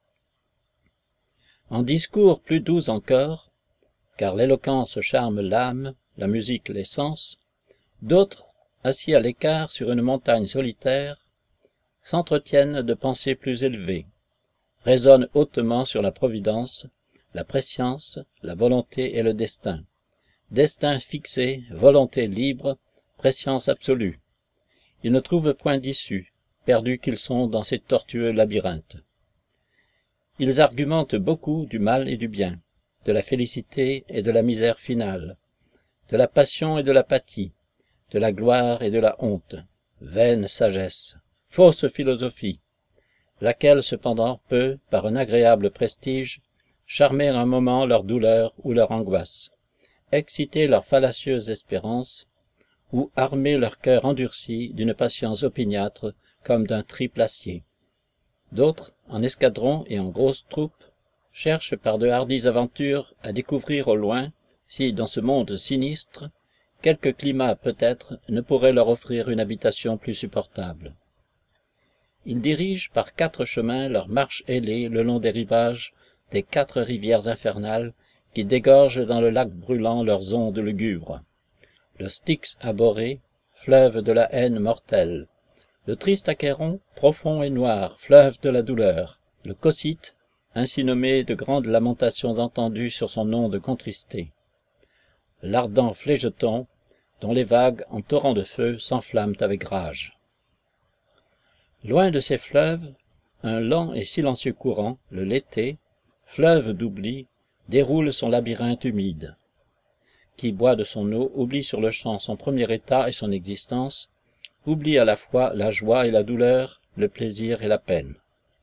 En discours plus doux encore, car l'éloquence charme l'âme, la musique les sens, d'autres, assis à l'écart sur une montagne solitaire, s'entretiennent de pensées plus élevées, raisonnent hautement sur la providence, la prescience, la volonté et le destin. Destin fixé, volonté libre, prescience absolue. ils ne trouvent point d'issue, perdus qu'ils sont dans ces tortueux labyrinthes. Ils argumentent beaucoup du mal et du bien, de la félicité et de la misère finale, de la passion et de l'apathie, de la gloire et de la honte, vaine sagesse, fausse philosophie, laquelle cependant peut, par un agréable prestige, charmer un moment leur douleur ou leur angoisse, exciter leur fallacieuse espérance, ou armer leur cœur endurci d'une patience opiniâtre comme d'un triple acier. D'autres, en escadron et en grosses troupes, cherchent par de hardies aventures à découvrir au loin si, dans ce monde sinistre, quelque climat peut-être ne pourrait leur offrir une habitation plus supportable. Ils dirigent par quatre chemins leur marche ailée le long des rivages des quatre rivières infernales qui dégorgent dans le lac brûlant leurs ondes lugubres. Le Styx abhorré, fleuve de la haine mortelle, le triste Achéron, profond et noir, fleuve de la douleur, le Cocyte, ainsi nommé de grandes lamentations entendues sur son onde contristée, l'ardent Phlégeton, dont les vagues, en torrents de feu, s'enflamment avec rage. Loin de ces fleuves, un lent et silencieux courant, le Léthé, fleuve d'oubli, déroule son labyrinthe humide. Qui boit de son eau oublie sur le champ son premier état et son existence, oublie à la fois la joie et la douleur, le plaisir et la peine.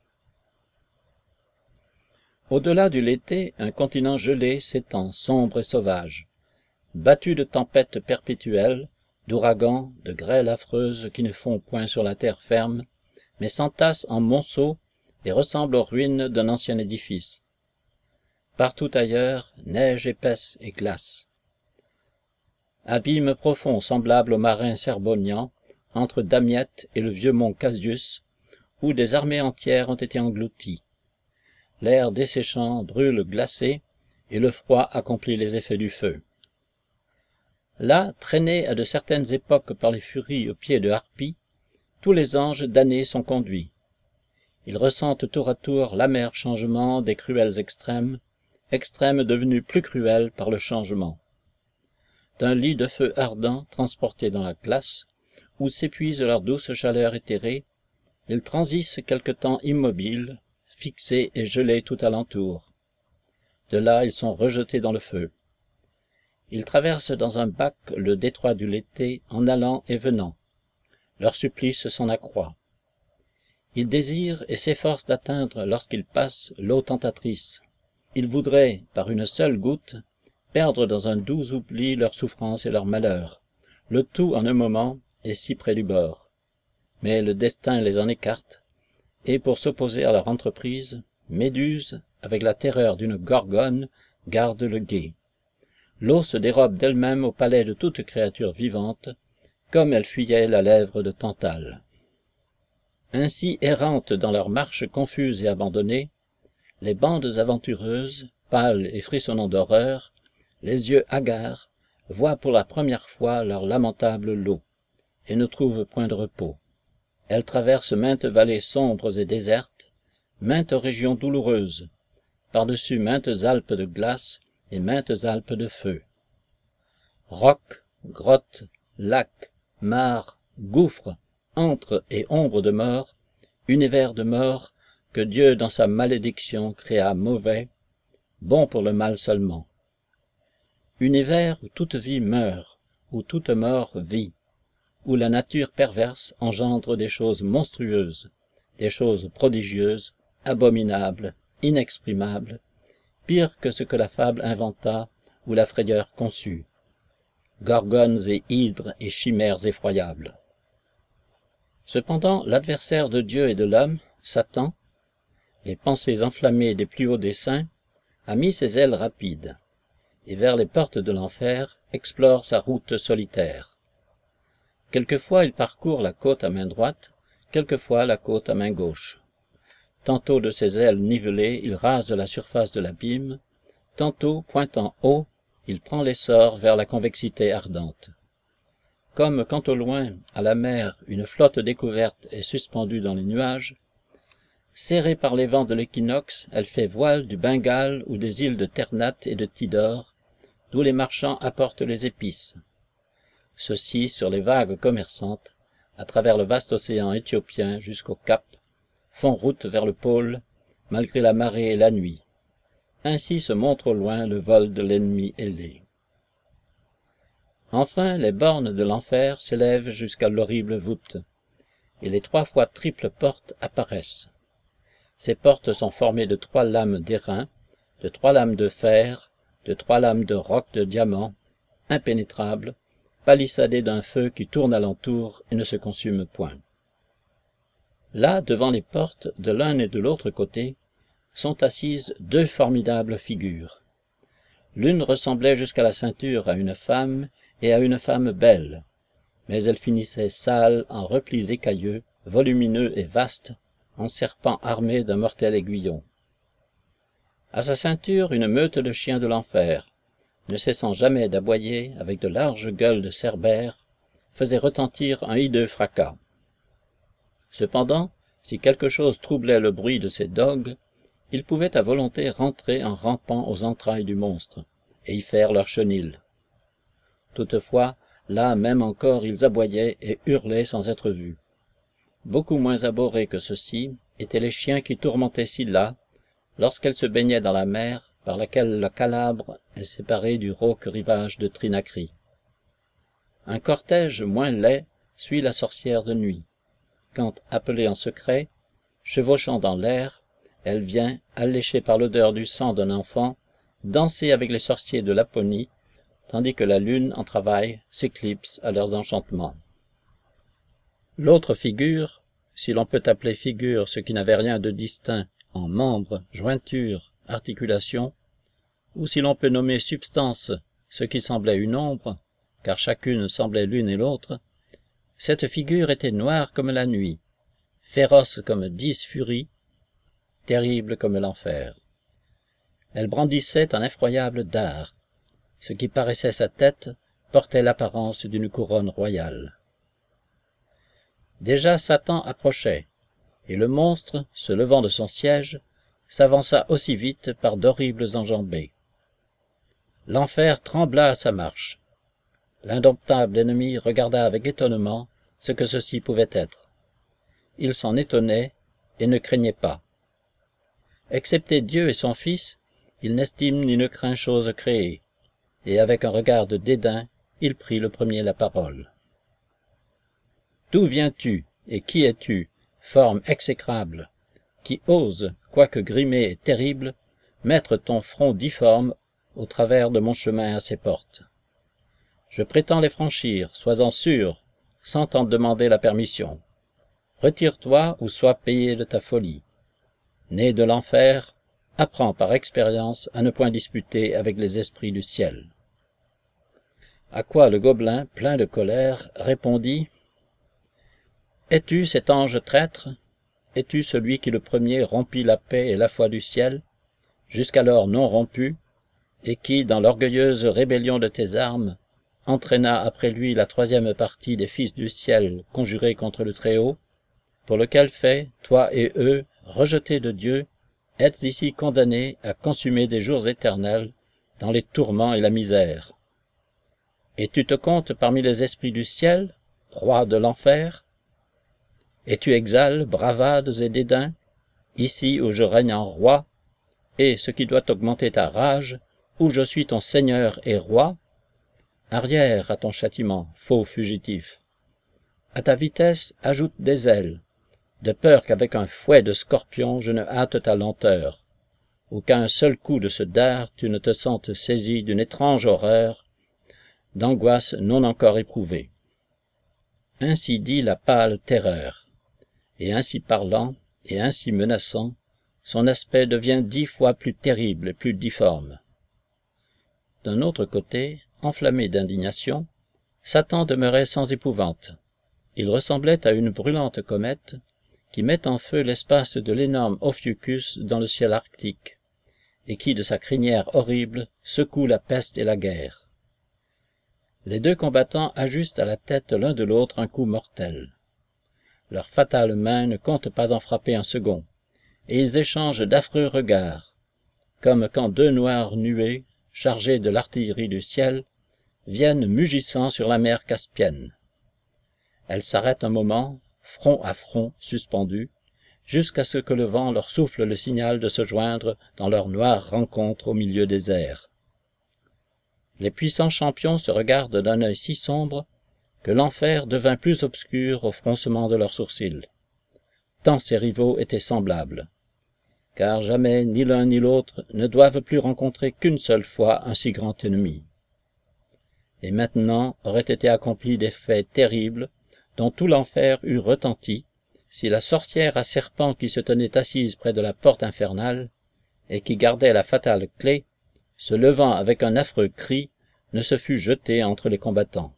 Au-delà du Léthé, un continent gelé s'étend, sombre et sauvage, battu de tempêtes perpétuelles, d'ouragans, de grêles affreuses qui ne font point sur la terre ferme, mais s'entassent en monceaux et ressemblent aux ruines d'un ancien édifice. Partout ailleurs, neige épaisse et glace. Abîme profond semblable aux marins serbonians, entre Damiette et le vieux mont Casius, où des armées entières ont été englouties. L'air desséchant brûle glacé, et le froid accomplit les effets du feu. Là, traînés à de certaines époques par les furies au pied de harpies, tous les anges damnés sont conduits. Ils ressentent tour à tour l'amer changement des cruels extrêmes, extrêmes devenus plus cruels par le changement. D'un lit de feu ardent transporté dans la glace, où s'épuise leur douce chaleur éthérée, ils transissent quelque temps immobiles, fixés et gelés tout alentour. De là, ils sont rejetés dans le feu. Ils traversent dans un bac le détroit du Léthé en allant et venant. Leur supplice s'en accroît. Ils désirent et s'efforcent d'atteindre lorsqu'ils passent l'eau tentatrice. Ils voudraient, par une seule goutte, perdre dans un doux oubli leurs souffrances et leurs malheurs, le tout en un moment et si près du bord. Mais le destin les en écarte, et pour s'opposer à leur entreprise, Méduse, avec la terreur d'une gorgone, garde le gué. L'eau se dérobe d'elle-même au palais de toute créature vivante, comme elle fuyait la lèvre de Tantale. Ainsi errantes dans leur marche confuse et abandonnée, les bandes aventureuses, pâles et frissonnant d'horreur, les yeux hagards, voient pour la première fois leur lamentable lot, et ne trouvent point de repos. Elles traversent maintes vallées sombres et désertes, maintes régions douloureuses, par-dessus maintes alpes de glace et maintes alpes de feu. Rocs, grottes, lacs, mares, gouffres, antres et ombres de mort, univers de mort que Dieu dans sa malédiction créa mauvais, bon pour le mal seulement. Univers où toute vie meurt, où toute mort vit, où la nature perverse engendre des choses monstrueuses, des choses prodigieuses, abominables, inexprimables, pires que ce que la fable inventa ou la frayeur conçut. Gorgones et hydres et chimères effroyables. Cependant, l'adversaire de Dieu et de l'homme, Satan, les pensées enflammées des plus hauts desseins, a mis ses ailes rapides, et vers les portes de l'enfer explore sa route solitaire. Quelquefois il parcourt la côte à main droite, quelquefois la côte à main gauche. Tantôt de ses ailes nivelées, il rase la surface de l'abîme, tantôt, pointant haut, il prend l'essor vers la convexité ardente. Comme quand au loin, à la mer, une flotte découverte est suspendue dans les nuages, serrée par les vents de l'équinoxe, elle fait voile du Bengale ou des îles de Ternate et de Tidor, d'où les marchands apportent les épices. Ceux-ci, sur les vagues commerçantes, à travers le vaste océan éthiopien jusqu'au Cap, font route vers le pôle, malgré la marée et la nuit. Ainsi se montre au loin le vol de l'ennemi ailé. Enfin, les bornes de l'enfer s'élèvent jusqu'à l'horrible voûte, et les trois fois triples portes apparaissent. Ces portes sont formées de trois lames d'airain, de trois lames de fer, de trois lames de roc de diamant, impénétrables, palissadées d'un feu qui tourne alentour et ne se consume point. Là, devant les portes, de l'un et de l'autre côté, sont assises deux formidables figures. L'une ressemblait jusqu'à la ceinture à une femme et à une femme belle, mais elle finissait sale en replis écailleux, volumineux et vastes, en serpent armé d'un mortel aiguillon. À sa ceinture, une meute de chiens de l'enfer, ne cessant jamais d'aboyer avec de larges gueules de cerbère, faisait retentir un hideux fracas. Cependant, si quelque chose troublait le bruit de ces dogues, ils pouvaient à volonté rentrer en rampant aux entrailles du monstre, et y faire leur chenil. Toutefois, là même encore ils aboyaient et hurlaient sans être vus. Beaucoup moins abhorrés que ceux-ci étaient les chiens qui tourmentaient Scylla, lorsqu'elle se baignait dans la mer par laquelle le Calabre est séparé du rauque rivage de Trinacrie. Un cortège moins laid suit la sorcière de nuit, quand, appelée en secret, chevauchant dans l'air, elle vient, alléchée par l'odeur du sang d'un enfant, danser avec les sorciers de Laponie, tandis que la lune en travail s'éclipse à leurs enchantements. L'autre figure, si l'on peut appeler figure ce qui n'avait rien de distinct en membres, jointures, articulations, ou si l'on peut nommer substance ce qui semblait une ombre, car chacune semblait l'une et l'autre, cette figure était noire comme la nuit, féroce comme dix furies, terrible comme l'enfer. Elle brandissait un effroyable dard. Ce qui paraissait sa tête portait l'apparence d'une couronne royale. Déjà Satan approchait, et le monstre, se levant de son siège, s'avança aussi vite par d'horribles enjambées. L'enfer trembla à sa marche. L'indomptable ennemi regarda avec étonnement ce que ceci pouvait être. Il s'en étonnait et ne craignait pas. Excepté Dieu et son Fils, il n'estime ni ne craint chose créée, et avec un regard de dédain, il prit le premier la parole. « D'où viens-tu, et qui es-tu, forme exécrable, qui ose, quoique grimé et terrible, mettre ton front difforme au travers de mon chemin à ses portes? Je prétends les franchir, sois-en sûr, sans t'en demander la permission. Retire-toi ou sois payé de ta folie. Né de l'enfer, apprends par expérience à ne point disputer avec les esprits du ciel. » À quoi le gobelin, plein de colère, répondit: « Es-tu cet ange traître? Es-tu celui qui le premier rompit la paix et la foi du ciel, jusqu'alors non rompu, et qui, dans l'orgueilleuse rébellion de tes armes, entraîna après lui la troisième partie des fils du ciel conjurés contre le Très-Haut, pour lequel fait, toi et eux, rejetés de Dieu, êtes ici condamnés à consumer des jours éternels dans les tourments et la misère. Et tu te comptes parmi les esprits du ciel, proie de l'enfer? Et tu exhales bravades et dédains, ici où je règne en roi, et, ce qui doit augmenter ta rage, où je suis ton seigneur et roi? Arrière à ton châtiment, faux fugitif. À ta vitesse ajoute des ailes, de peur qu'avec un fouet de scorpion je ne hâte ta lenteur, ou qu'à un seul coup de ce dard tu ne te sentes saisi d'une étrange horreur, d'angoisse non encore éprouvée. » Ainsi dit la pâle terreur, et ainsi parlant, et ainsi menaçant, son aspect devient dix fois plus terrible et plus difforme. D'un autre côté, enflammé d'indignation, Satan demeurait sans épouvante. Il ressemblait à une brûlante comète qui met en feu l'espace de l'énorme Ophiuchus dans le ciel arctique, et qui, de sa crinière horrible, secoue la peste et la guerre. Les deux combattants ajustent à la tête l'un de l'autre un coup mortel. Leurs fatales mains ne comptent pas en frapper un second, et ils échangent d'affreux regards, comme quand deux noires nuées, chargées de l'artillerie du ciel, viennent mugissant sur la mer Caspienne. Elles s'arrêtent un moment, front à front, suspendues, jusqu'à ce que le vent leur souffle le signal de se joindre dans leur noire rencontre au milieu des airs. Les puissants champions se regardent d'un œil si sombre que l'enfer devint plus obscur au froncement de leurs sourcils. Tant ces rivaux étaient semblables, car jamais ni l'un ni l'autre ne doivent plus rencontrer qu'une seule fois un si grand ennemi. Et maintenant auraient été accomplis des faits terribles dont tout l'enfer eût retenti, si la sorcière à serpents qui se tenait assise près de la porte infernale, et qui gardait la fatale clé, se levant avec un affreux cri, ne se fût jetée entre les combattants.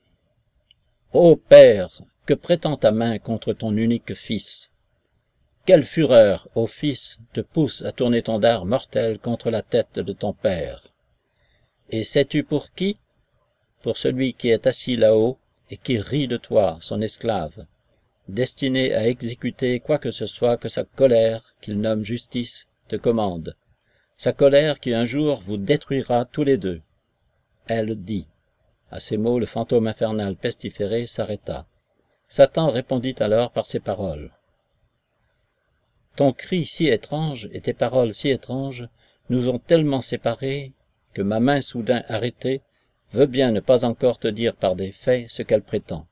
« Ô Père, que prétend ta main contre ton unique fils? Quelle fureur, ô Fils, te pousse à tourner ton dard mortel contre la tête de ton Père? Et sais-tu pour qui? Pour celui qui est assis là-haut et qui rit de toi, son esclave, destiné à exécuter quoi que ce soit que sa colère, qu'il nomme justice, te commande, sa colère qui un jour vous détruira tous les deux. » Elle dit. À ces mots, le fantôme infernal pestiféré s'arrêta. Satan répondit alors par ces paroles. « Ton cri si étrange et tes paroles si étranges nous ont tellement séparés que ma main soudain arrêtée veut bien ne pas encore te dire par des faits ce qu'elle prétend.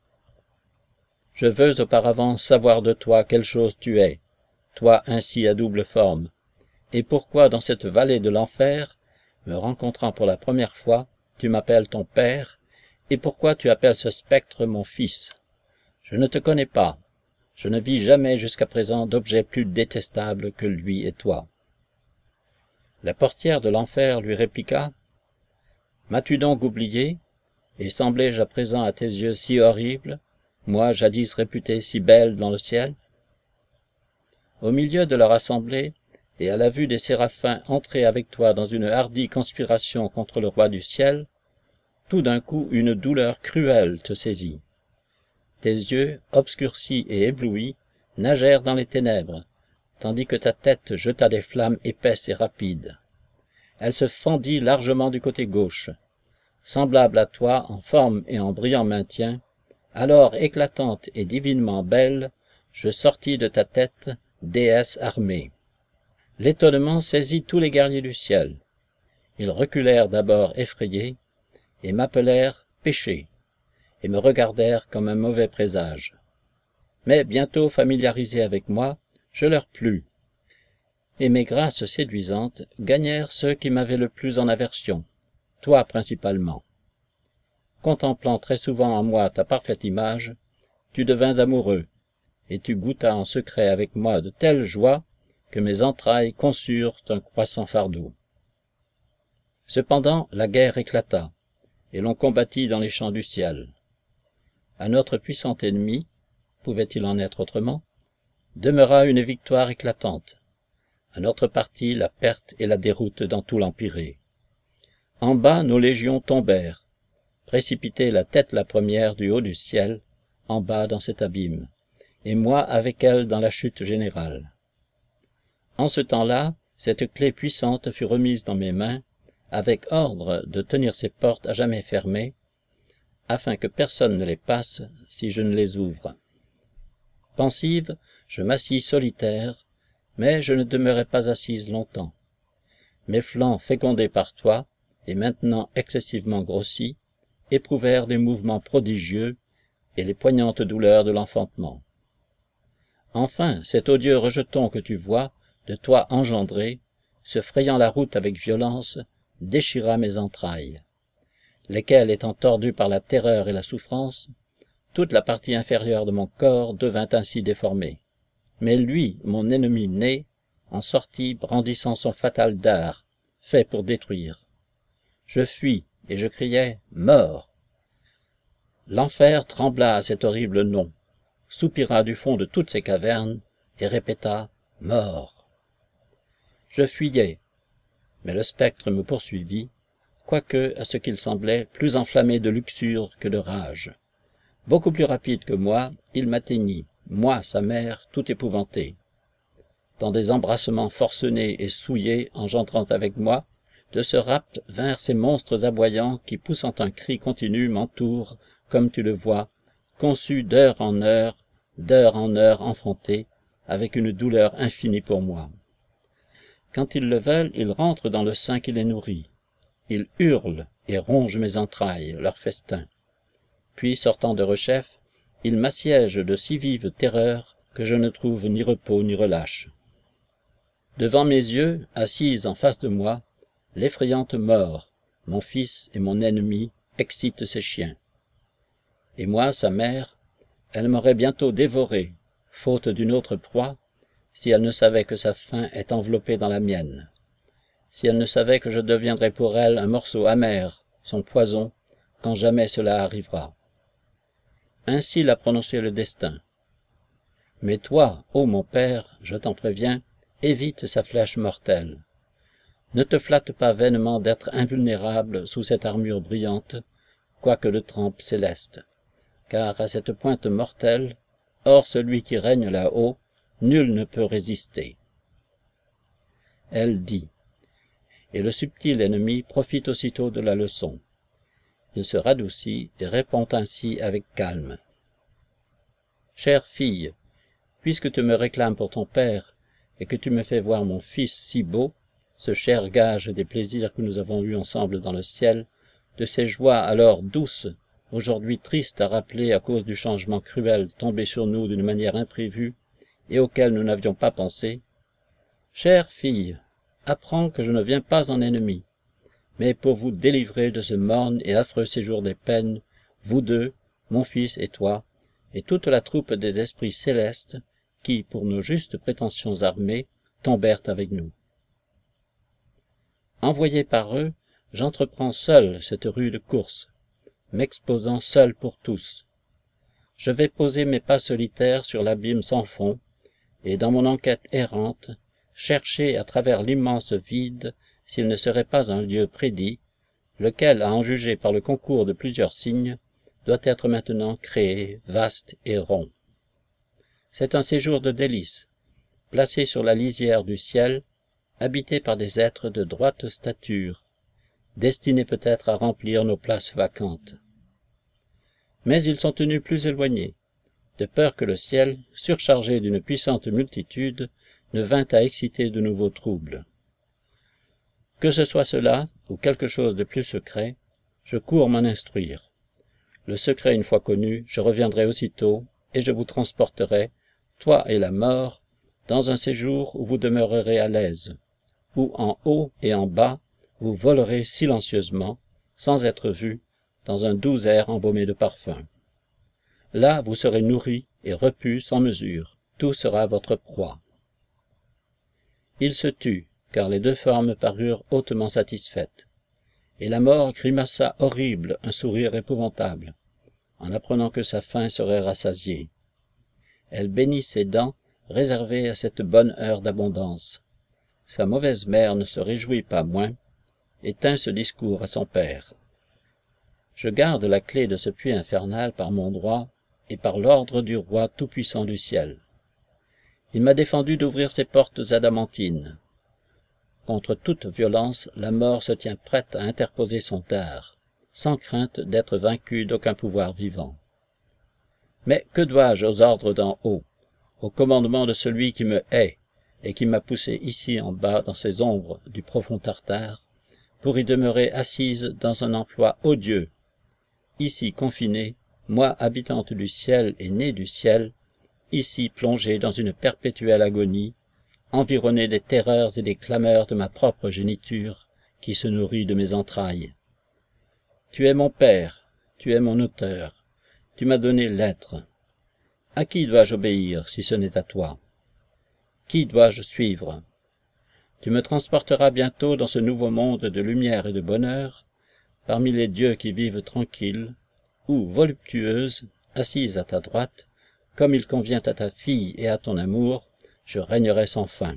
Je veux auparavant savoir de toi quelle chose tu es, toi ainsi à double forme, et pourquoi dans cette vallée de l'enfer, me rencontrant pour la première fois, tu m'appelles ton père, et pourquoi tu appelles ce spectre mon fils. Je ne te connais pas, je ne vis jamais jusqu'à présent d'objet plus détestable que lui et toi. » La portière de l'enfer lui répliqua, « M'as-tu donc oublié, et semblai-je à présent à tes yeux si horrible, moi jadis réputée si belle dans le ciel? » Au milieu de leur assemblée, et à la vue des séraphins entrer avec toi dans une hardie conspiration contre le roi du ciel, tout d'un coup une douleur cruelle te saisit. Tes yeux, obscurcis et éblouis, nagèrent dans les ténèbres, tandis que ta tête jeta des flammes épaisses et rapides. Elle se fendit largement du côté gauche. Semblable à toi en forme et en brillant maintien, alors éclatante et divinement belle, je sortis de ta tête, déesse armée. L'étonnement saisit tous les guerriers du ciel. Ils reculèrent d'abord effrayés, et m'appelèrent péché, et me regardèrent comme un mauvais présage. Mais bientôt familiarisés avec moi, je leur plus, et mes grâces séduisantes gagnèrent ceux qui m'avaient le plus en aversion, toi principalement. Contemplant très souvent en moi ta parfaite image, tu devins amoureux, et tu goûtas en secret avec moi de telle joie que mes entrailles conçurent un croissant fardeau. Cependant la guerre éclata, et l'on combattit dans les champs du ciel. À notre puissant ennemi, pouvait-il en être autrement, demeura une victoire éclatante. À notre parti la perte et la déroute dans tout l'empyrée. En bas nos légions tombèrent, précipitées la tête la première du haut du ciel, en bas dans cet abîme, et moi avec elle dans la chute générale. En ce temps-là, cette clé puissante fut remise dans mes mains, avec ordre de tenir ces portes à jamais fermées, afin que personne ne les passe si je ne les ouvre. Pensive, je m'assis solitaire, mais je ne demeurai pas assise longtemps. Mes flancs fécondés par toi, et maintenant excessivement grossis, éprouvèrent des mouvements prodigieux et les poignantes douleurs de l'enfantement. Enfin, cet odieux rejeton que tu vois, de toi engendré, se frayant la route avec violence, déchira mes entrailles, lesquelles étant tordues par la terreur et la souffrance, toute la partie inférieure de mon corps devint ainsi déformée. Mais lui, mon ennemi né, en sortit brandissant son fatal dard, fait pour détruire. Je fuis, et je criai « Mort !» L'enfer trembla à cet horrible nom, soupira du fond de toutes ses cavernes, et répéta « Mort !» Je fuyais, mais le spectre me poursuivit, quoique, à ce qu'il semblait, plus enflammé de luxure que de rage. Beaucoup plus rapide que moi, il m'atteignit, moi, sa mère, tout épouvanté. Dans des embrassements forcenés et souillés, engendrant avec moi, de ce rapt vinrent ces monstres aboyants qui, poussant un cri continu, m'entourent, comme tu le vois, conçu d'heure en heure, d'heure en heure enfanté, avec une douleur infinie pour moi. Quand ils le veulent, ils rentrent dans le sein qui les nourrit. Ils hurlent et rongent mes entrailles, leur festin. Puis, sortant de rechef, ils m'assiègent de si vives terreurs que je ne trouve ni repos ni relâche. Devant mes yeux, assise en face de moi, l'effrayante mort, mon fils et mon ennemi, excite ses chiens. Et moi, sa mère, elle m'aurait bientôt dévoré, faute d'une autre proie, si elle ne savait que sa faim est enveloppée dans la mienne, si elle ne savait que je deviendrai pour elle un morceau amer, son poison, quand jamais cela arrivera. Ainsi l'a prononcé le destin. Mais toi, ô mon père, je t'en préviens, évite sa flèche mortelle. Ne te flatte pas vainement d'être invulnérable sous cette armure brillante, quoique de trempe céleste, car à cette pointe mortelle, hors celui qui règne là-haut, nul ne peut résister. Elle dit, et le subtil ennemi profite aussitôt de la leçon. Il se radoucit et répond ainsi avec calme. Chère fille, puisque tu me réclames pour ton père et que tu me fais voir mon fils si beau, ce cher gage des plaisirs que nous avons eus ensemble dans le ciel, de ces joies alors douces, aujourd'hui tristes à rappeler à cause du changement cruel tombé sur nous d'une manière imprévue et auquel nous n'avions pas pensé, chère fille, apprends que je ne viens pas en ennemi, mais pour vous délivrer de ce morne et affreux séjour des peines, vous deux, mon fils et toi, et toute la troupe des esprits célestes, qui, pour nos justes prétentions armées, tombèrent avec nous. Envoyé par eux, j'entreprends seul cette rude course, m'exposant seul pour tous. Je vais poser mes pas solitaires sur l'abîme sans fond, et dans mon enquête errante, chercher à travers l'immense vide s'il ne serait pas un lieu prédit, lequel, à en juger par le concours de plusieurs signes, doit être maintenant créé, vaste et rond. C'est un séjour de délices, placé sur la lisière du ciel, habité par des êtres de droite stature, destinés peut-être à remplir nos places vacantes. Mais ils sont tenus plus éloignés, de peur que le ciel, surchargé d'une puissante multitude, ne vînt à exciter de nouveaux troubles. Que ce soit cela, ou quelque chose de plus secret, je cours m'en instruire. Le secret une fois connu, je reviendrai aussitôt, et je vous transporterai, toi et la mort, dans un séjour où vous demeurerez à l'aise, où en haut et en bas, vous volerez silencieusement, sans être vus, dans un doux air embaumé de parfums. Là, vous serez nourris et repus sans mesure, tout sera votre proie. Il se tut, car les deux formes parurent hautement satisfaites, et la mort grimaça horrible un sourire épouvantable, en apprenant que sa faim serait rassasiée. Elle bénit ses dents réservées à cette bonne heure d'abondance. Sa mauvaise mère ne se réjouit pas moins, et tint ce discours à son père. Je garde la clé de ce puits infernal par mon droit et par l'ordre du roi tout-puissant du ciel. Il m'a défendu d'ouvrir ces portes adamantines. Contre toute violence, la mort se tient prête à interposer son dard, sans crainte d'être vaincue d'aucun pouvoir vivant. Mais que dois-je aux ordres d'en haut, au commandement de celui qui me hait et qui m'a poussé ici en bas dans ces ombres du profond Tartare, pour y demeurer assise dans un emploi odieux, ici confinée, moi habitante du ciel et née du ciel, ici plongée dans une perpétuelle agonie, environnée des terreurs et des clameurs de ma propre géniture, qui se nourrit de mes entrailles. Tu es mon père, tu es mon auteur, tu m'as donné l'être. À qui dois-je obéir si ce n'est à toi? Qui dois-je suivre? Tu me transporteras bientôt dans ce nouveau monde de lumière et de bonheur, parmi les dieux qui vivent tranquilles, où, voluptueuse, assise à ta droite, comme il convient à ta fille et à ton amour, je régnerai sans fin.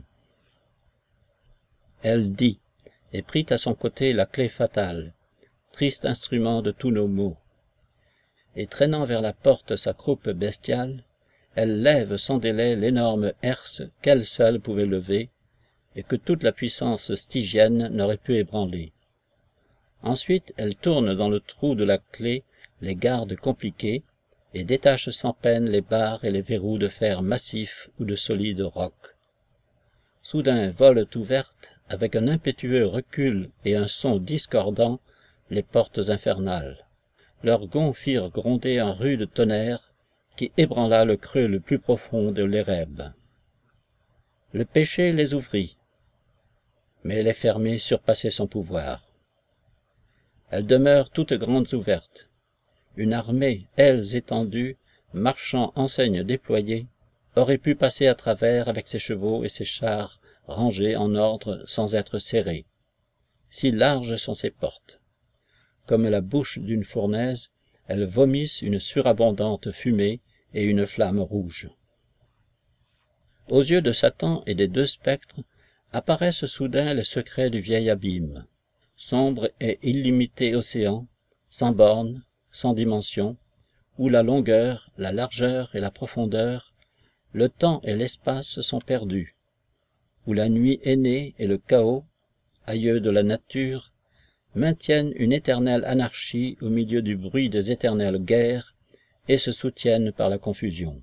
Elle dit, et prit à son côté la clé fatale, triste instrument de tous nos maux. Et traînant vers la porte sa croupe bestiale, elle lève sans délai l'énorme herse qu'elle seule pouvait lever, et que toute la puissance stygienne n'aurait pu ébranler. Ensuite, elle tourne dans le trou de la clé les gardes compliqués, et détache sans peine les barres et les verrous de fer massif ou de solide roc. Soudain volent ouvertes, avec un impétueux recul et un son discordant, les portes infernales. Leurs gonds firent gronder un rude tonnerre qui ébranla le creux le plus profond de l'Érèbe. Le péché les ouvrit, mais les fermer surpassait son pouvoir. Elles demeurent toutes grandes ouvertes. Une armée, ailes étendues, marchant enseignes déployées, aurait pu passer à travers avec ses chevaux et ses chars rangés en ordre sans être serrés. Si larges sont ses portes. Comme la bouche d'une fournaise, elles vomissent une surabondante fumée et une flamme rouge. Aux yeux de Satan et des deux spectres apparaissent soudain les secrets du vieil abîme, sombre et illimité océan, sans bornes, sans dimension, où la longueur, la largeur et la profondeur, le temps et l'espace sont perdus, où la nuit aînée et le chaos, aïeux de la nature, maintiennent une éternelle anarchie au milieu du bruit des éternelles guerres et se soutiennent par la confusion.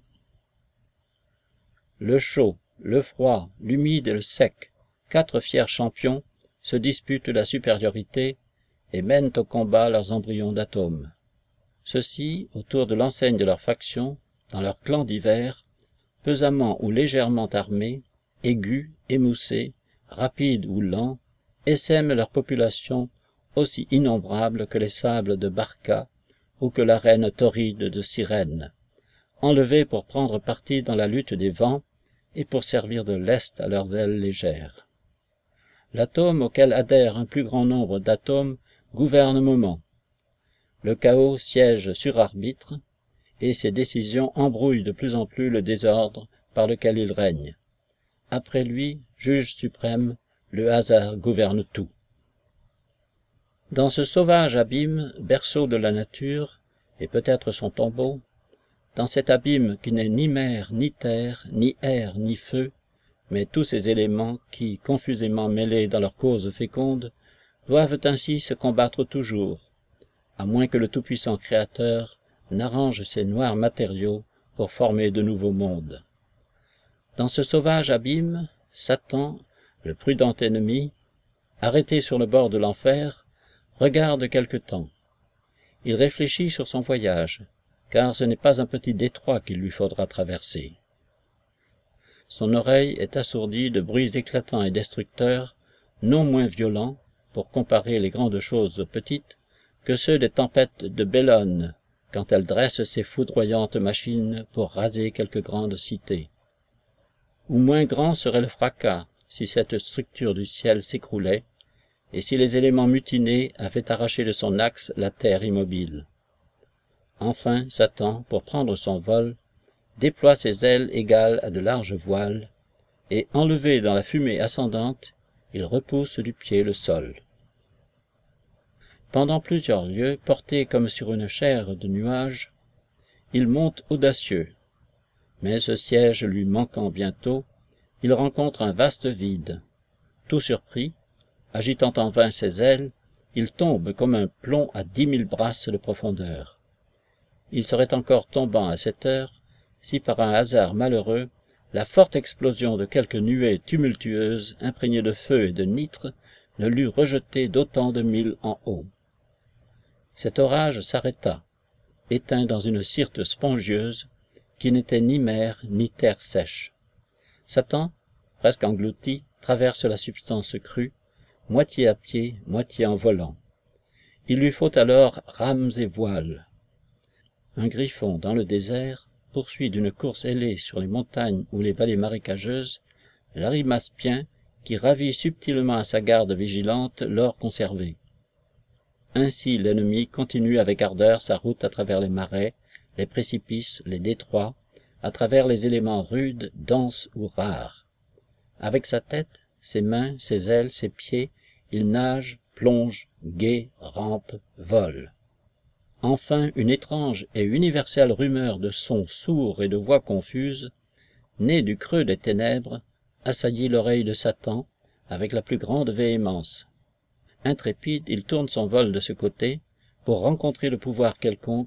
Le chaud, le froid, l'humide et le sec, quatre fiers champions, se disputent la supériorité et mènent au combat leurs embryons d'atomes. Ceux-ci, autour de l'enseigne de leur faction, dans leur clan divers, pesamment ou légèrement armés, aigus, émoussés, rapides ou lents, essaiment leur population aussi innombrable que les sables de Barca ou que l'arène torride de Cyrène, enlevés pour prendre parti dans la lutte des vents et pour servir de lest à leurs ailes légères. L'atome auquel adhère un plus grand nombre d'atomes gouverne un moment. Le chaos siège sur arbitre, et ses décisions embrouillent de plus en plus le désordre par lequel il règne. Après lui, juge suprême, le hasard gouverne tout. Dans ce sauvage abîme, berceau de la nature, et peut-être son tombeau, dans cet abîme qui n'est ni mer, ni terre, ni air, ni feu, mais tous ces éléments qui, confusément mêlés dans leur cause féconde, doivent ainsi se combattre toujours, à moins que le tout-puissant Créateur n'arrange ces noirs matériaux pour former de nouveaux mondes. Dans ce sauvage abîme, Satan, le prudent ennemi, arrêté sur le bord de l'enfer, regarde quelque temps. Il réfléchit sur son voyage, car ce n'est pas un petit détroit qu'il lui faudra traverser. Son oreille est assourdie de bruits éclatants et destructeurs, non moins violents, pour comparer les grandes choses petites, que ceux des tempêtes de Bellone, quand elle dresse ses foudroyantes machines pour raser quelque grande cité. Ou moins grand serait le fracas, si cette structure du ciel s'écroulait, et si les éléments mutinés avaient arraché de son axe la terre immobile. Enfin, Satan, pour prendre son vol, déploie ses ailes égales à de larges voiles, et, enlevé dans la fumée ascendante, il repousse du pied le sol. Pendant plusieurs lieues, porté comme sur une chaire de nuages, il monte audacieux, mais ce siège lui manquant bientôt, il rencontre un vaste vide. Tout surpris, agitant en vain ses ailes, il tombe comme un plomb à dix mille brasses de profondeur. Il serait encore tombant à cette heure, si par un hasard malheureux, la forte explosion de quelques nuées tumultueuses, imprégnées de feu et de nitre, ne l'eût rejeté d'autant de milles en haut. Cet orage s'arrêta, éteint dans une syrte spongieuse, qui n'était ni mer ni terre sèche. Satan, presque englouti, traverse la substance crue, moitié à pied, moitié en volant. Il lui faut alors rames et voiles. Un griffon dans le désert poursuit d'une course ailée sur les montagnes ou les vallées marécageuses l'arimaspien qui ravit subtilement à sa garde vigilante l'or conservé. Ainsi l'ennemi continue avec ardeur sa route à travers les marais, les précipices, les détroits, à travers les éléments rudes, denses ou rares. Avec sa tête, ses mains, ses ailes, ses pieds, il nage, plonge, guet, rampe, vole. Enfin, une étrange et universelle rumeur de sons sourds et de voix confuses, née du creux des ténèbres, assaillit l'oreille de Satan avec la plus grande véhémence. Intrépide, il tourne son vol de ce côté pour rencontrer le pouvoir quelconque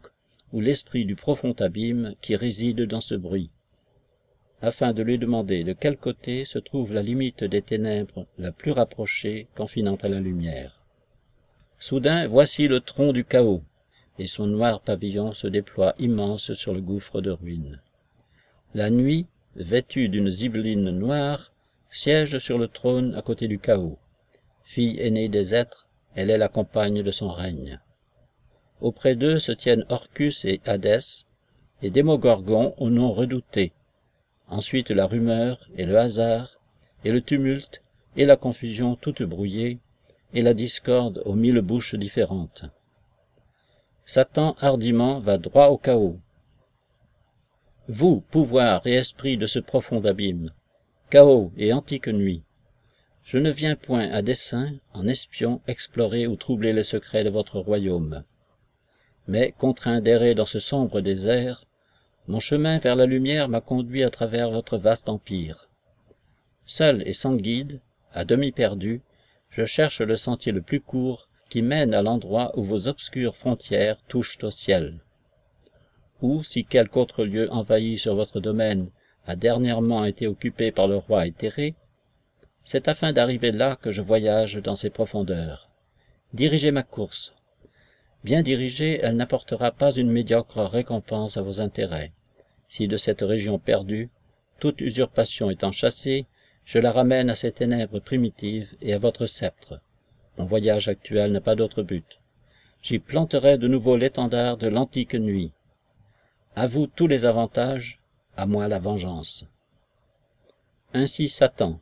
ou l'esprit du profond abîme qui réside dans ce bruit, afin de lui demander de quel côté se trouve la limite des ténèbres la plus rapprochée confinant à la lumière. Soudain, voici le tronc du chaos, et son noir pavillon se déploie immense sur le gouffre de ruines. La nuit, vêtue d'une zibeline noire, siège sur le trône à côté du chaos. Fille aînée des êtres, elle est la compagne de son règne. Auprès d'eux se tiennent Orcus et Hadès, et Démogorgon au nom redouté. Ensuite la rumeur et le hasard, et le tumulte, et la confusion toute brouillée, et la discorde aux mille bouches différentes. Satan hardiment va droit au chaos. Vous, pouvoir et esprit de ce profond abîme, chaos et antique nuit, je ne viens point à dessein, en espion, explorer ou troubler les secrets de votre royaume. Mais, contraint d'errer dans ce sombre désert, mon chemin vers la lumière m'a conduit à travers votre vaste empire. Seul et sans guide, à demi perdu, je cherche le sentier le plus court qui mène à l'endroit où vos obscures frontières touchent au ciel. Ou, si quelque autre lieu envahi sur votre domaine a dernièrement été occupé par le roi éthéré, c'est afin d'arriver là que je voyage dans ces profondeurs. Dirigez ma course. Bien dirigée, elle n'apportera pas une médiocre récompense à vos intérêts. Si de cette région perdue, toute usurpation étant chassée, je la ramène à ces ténèbres primitives et à votre sceptre. Mon voyage actuel n'a pas d'autre but. J'y planterai de nouveau l'étendard de l'antique nuit. À vous tous les avantages, à moi la vengeance. Ainsi Satan.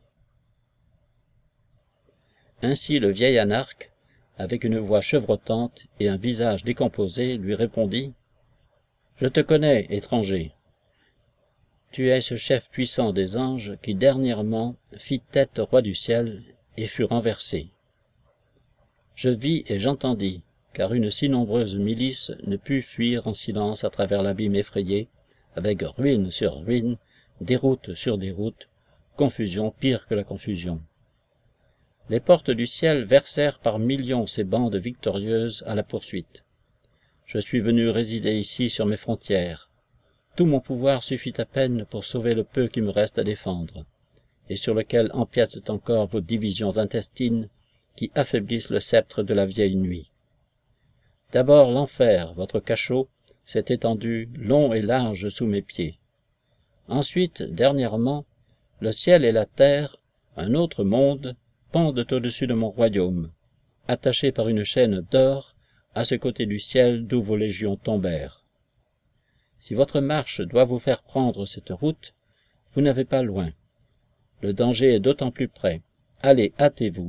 Ainsi le vieil anarque, avec une voix chevrotante et un visage décomposé, lui répondit « Je te connais, étranger. Tu es ce chef puissant des anges qui dernièrement fit tête au roi du ciel et fut renversé. Je vis et j'entendis, car une si nombreuse milice ne put fuir en silence à travers l'abîme effrayé, avec ruine sur ruine, déroute sur déroute, confusion pire que la confusion. Les portes du ciel versèrent par millions ces bandes victorieuses à la poursuite. Je suis venu résider ici sur mes frontières. Tout mon pouvoir suffit à peine pour sauver le peu qui me reste à défendre, et sur lequel empiètent encore vos divisions intestines qui affaiblissent le sceptre de la vieille nuit. D'abord l'enfer, votre cachot, s'est étendu long et large sous mes pieds. Ensuite, dernièrement, le ciel et la terre, un autre monde, pendent au-dessus de mon royaume, attachés par une chaîne d'or à ce côté du ciel d'où vos légions tombèrent. Si votre marche doit vous faire prendre cette route, vous n'avez pas loin. Le danger est d'autant plus près. Allez, hâtez-vous.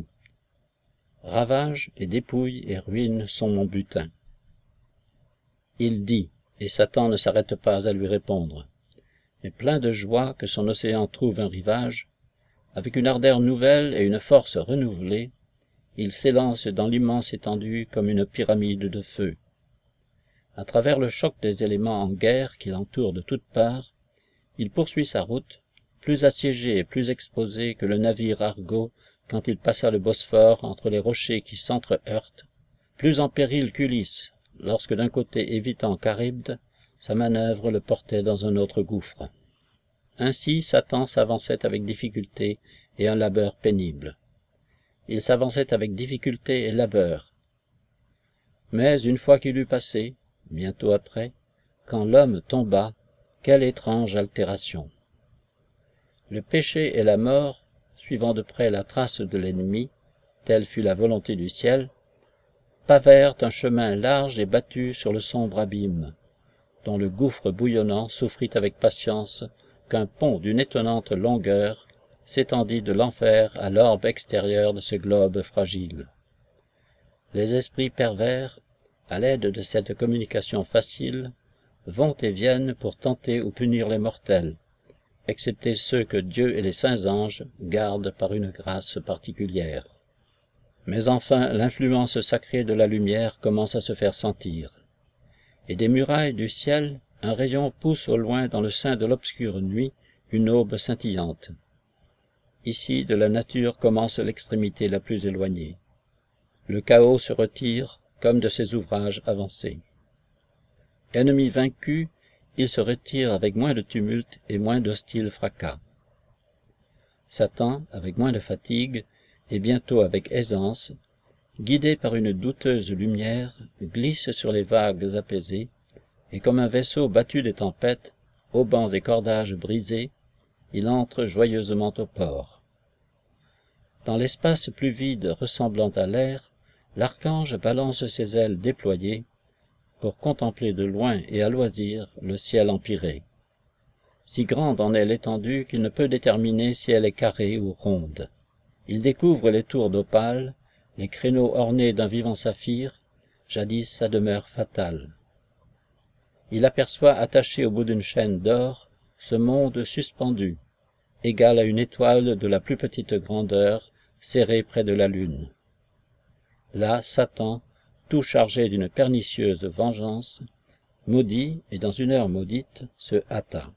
Ravages et dépouilles et ruines sont mon butin. Il dit, et Satan ne s'arrête pas à lui répondre. Mais plein de joie que son océan trouve un rivage, avec une ardeur nouvelle et une force renouvelée, il s'élance dans l'immense étendue comme une pyramide de feu. À travers le choc des éléments en guerre qui l'entourent de toutes parts, il poursuit sa route, plus assiégé et plus exposé que le navire Argo quand il passa le Bosphore entre les rochers qui s'entre-heurtent, plus en péril qu'Ulysse, lorsque d'un côté évitant Charybde, sa manœuvre le portait dans un autre gouffre. Ainsi Satan s'avançait avec difficulté et un labeur pénible. Il s'avançait avec difficulté et labeur. Mais une fois qu'il eut passé, bientôt après, quand l'homme tomba, quelle étrange altération! Le péché et la mort, suivant de près la trace de l'ennemi, telle fut la volonté du ciel, pavèrent un chemin large et battu sur le sombre abîme, dont le gouffre bouillonnant souffrit avec patience qu'un pont d'une étonnante longueur s'étendit de l'enfer à l'orbe extérieur de ce globe fragile. Les esprits pervers, à l'aide de cette communication facile, vont et viennent pour tenter ou punir les mortels, excepté ceux que Dieu et les saints anges gardent par une grâce particulière. Mais enfin l'influence sacrée de la lumière commence à se faire sentir, et des murailles du ciel, un rayon pousse au loin dans le sein de l'obscure nuit une aube scintillante. Ici, de la nature commence l'extrémité la plus éloignée. Le chaos se retire comme de ses ouvrages avancés. Ennemi vaincu, il se retire avec moins de tumulte et moins d'hostile fracas. Satan, avec moins de fatigue, et bientôt avec aisance, guidé par une douteuse lumière, glisse sur les vagues apaisées, et comme un vaisseau battu des tempêtes, haubans et cordages brisés, il entre joyeusement au port. Dans l'espace plus vide ressemblant à l'air, l'archange balance ses ailes déployées pour contempler de loin et à loisir le ciel empyré. Si grande en est l'étendue qu'il ne peut déterminer si elle est carrée ou ronde. Il découvre les tours d'opale, les créneaux ornés d'un vivant saphir, jadis sa demeure fatale. Il aperçoit attaché au bout d'une chaîne d'or ce monde suspendu, égal à une étoile de la plus petite grandeur, serrée près de la lune. Là, Satan, tout chargé d'une pernicieuse vengeance, maudit et dans une heure maudite, se hâta.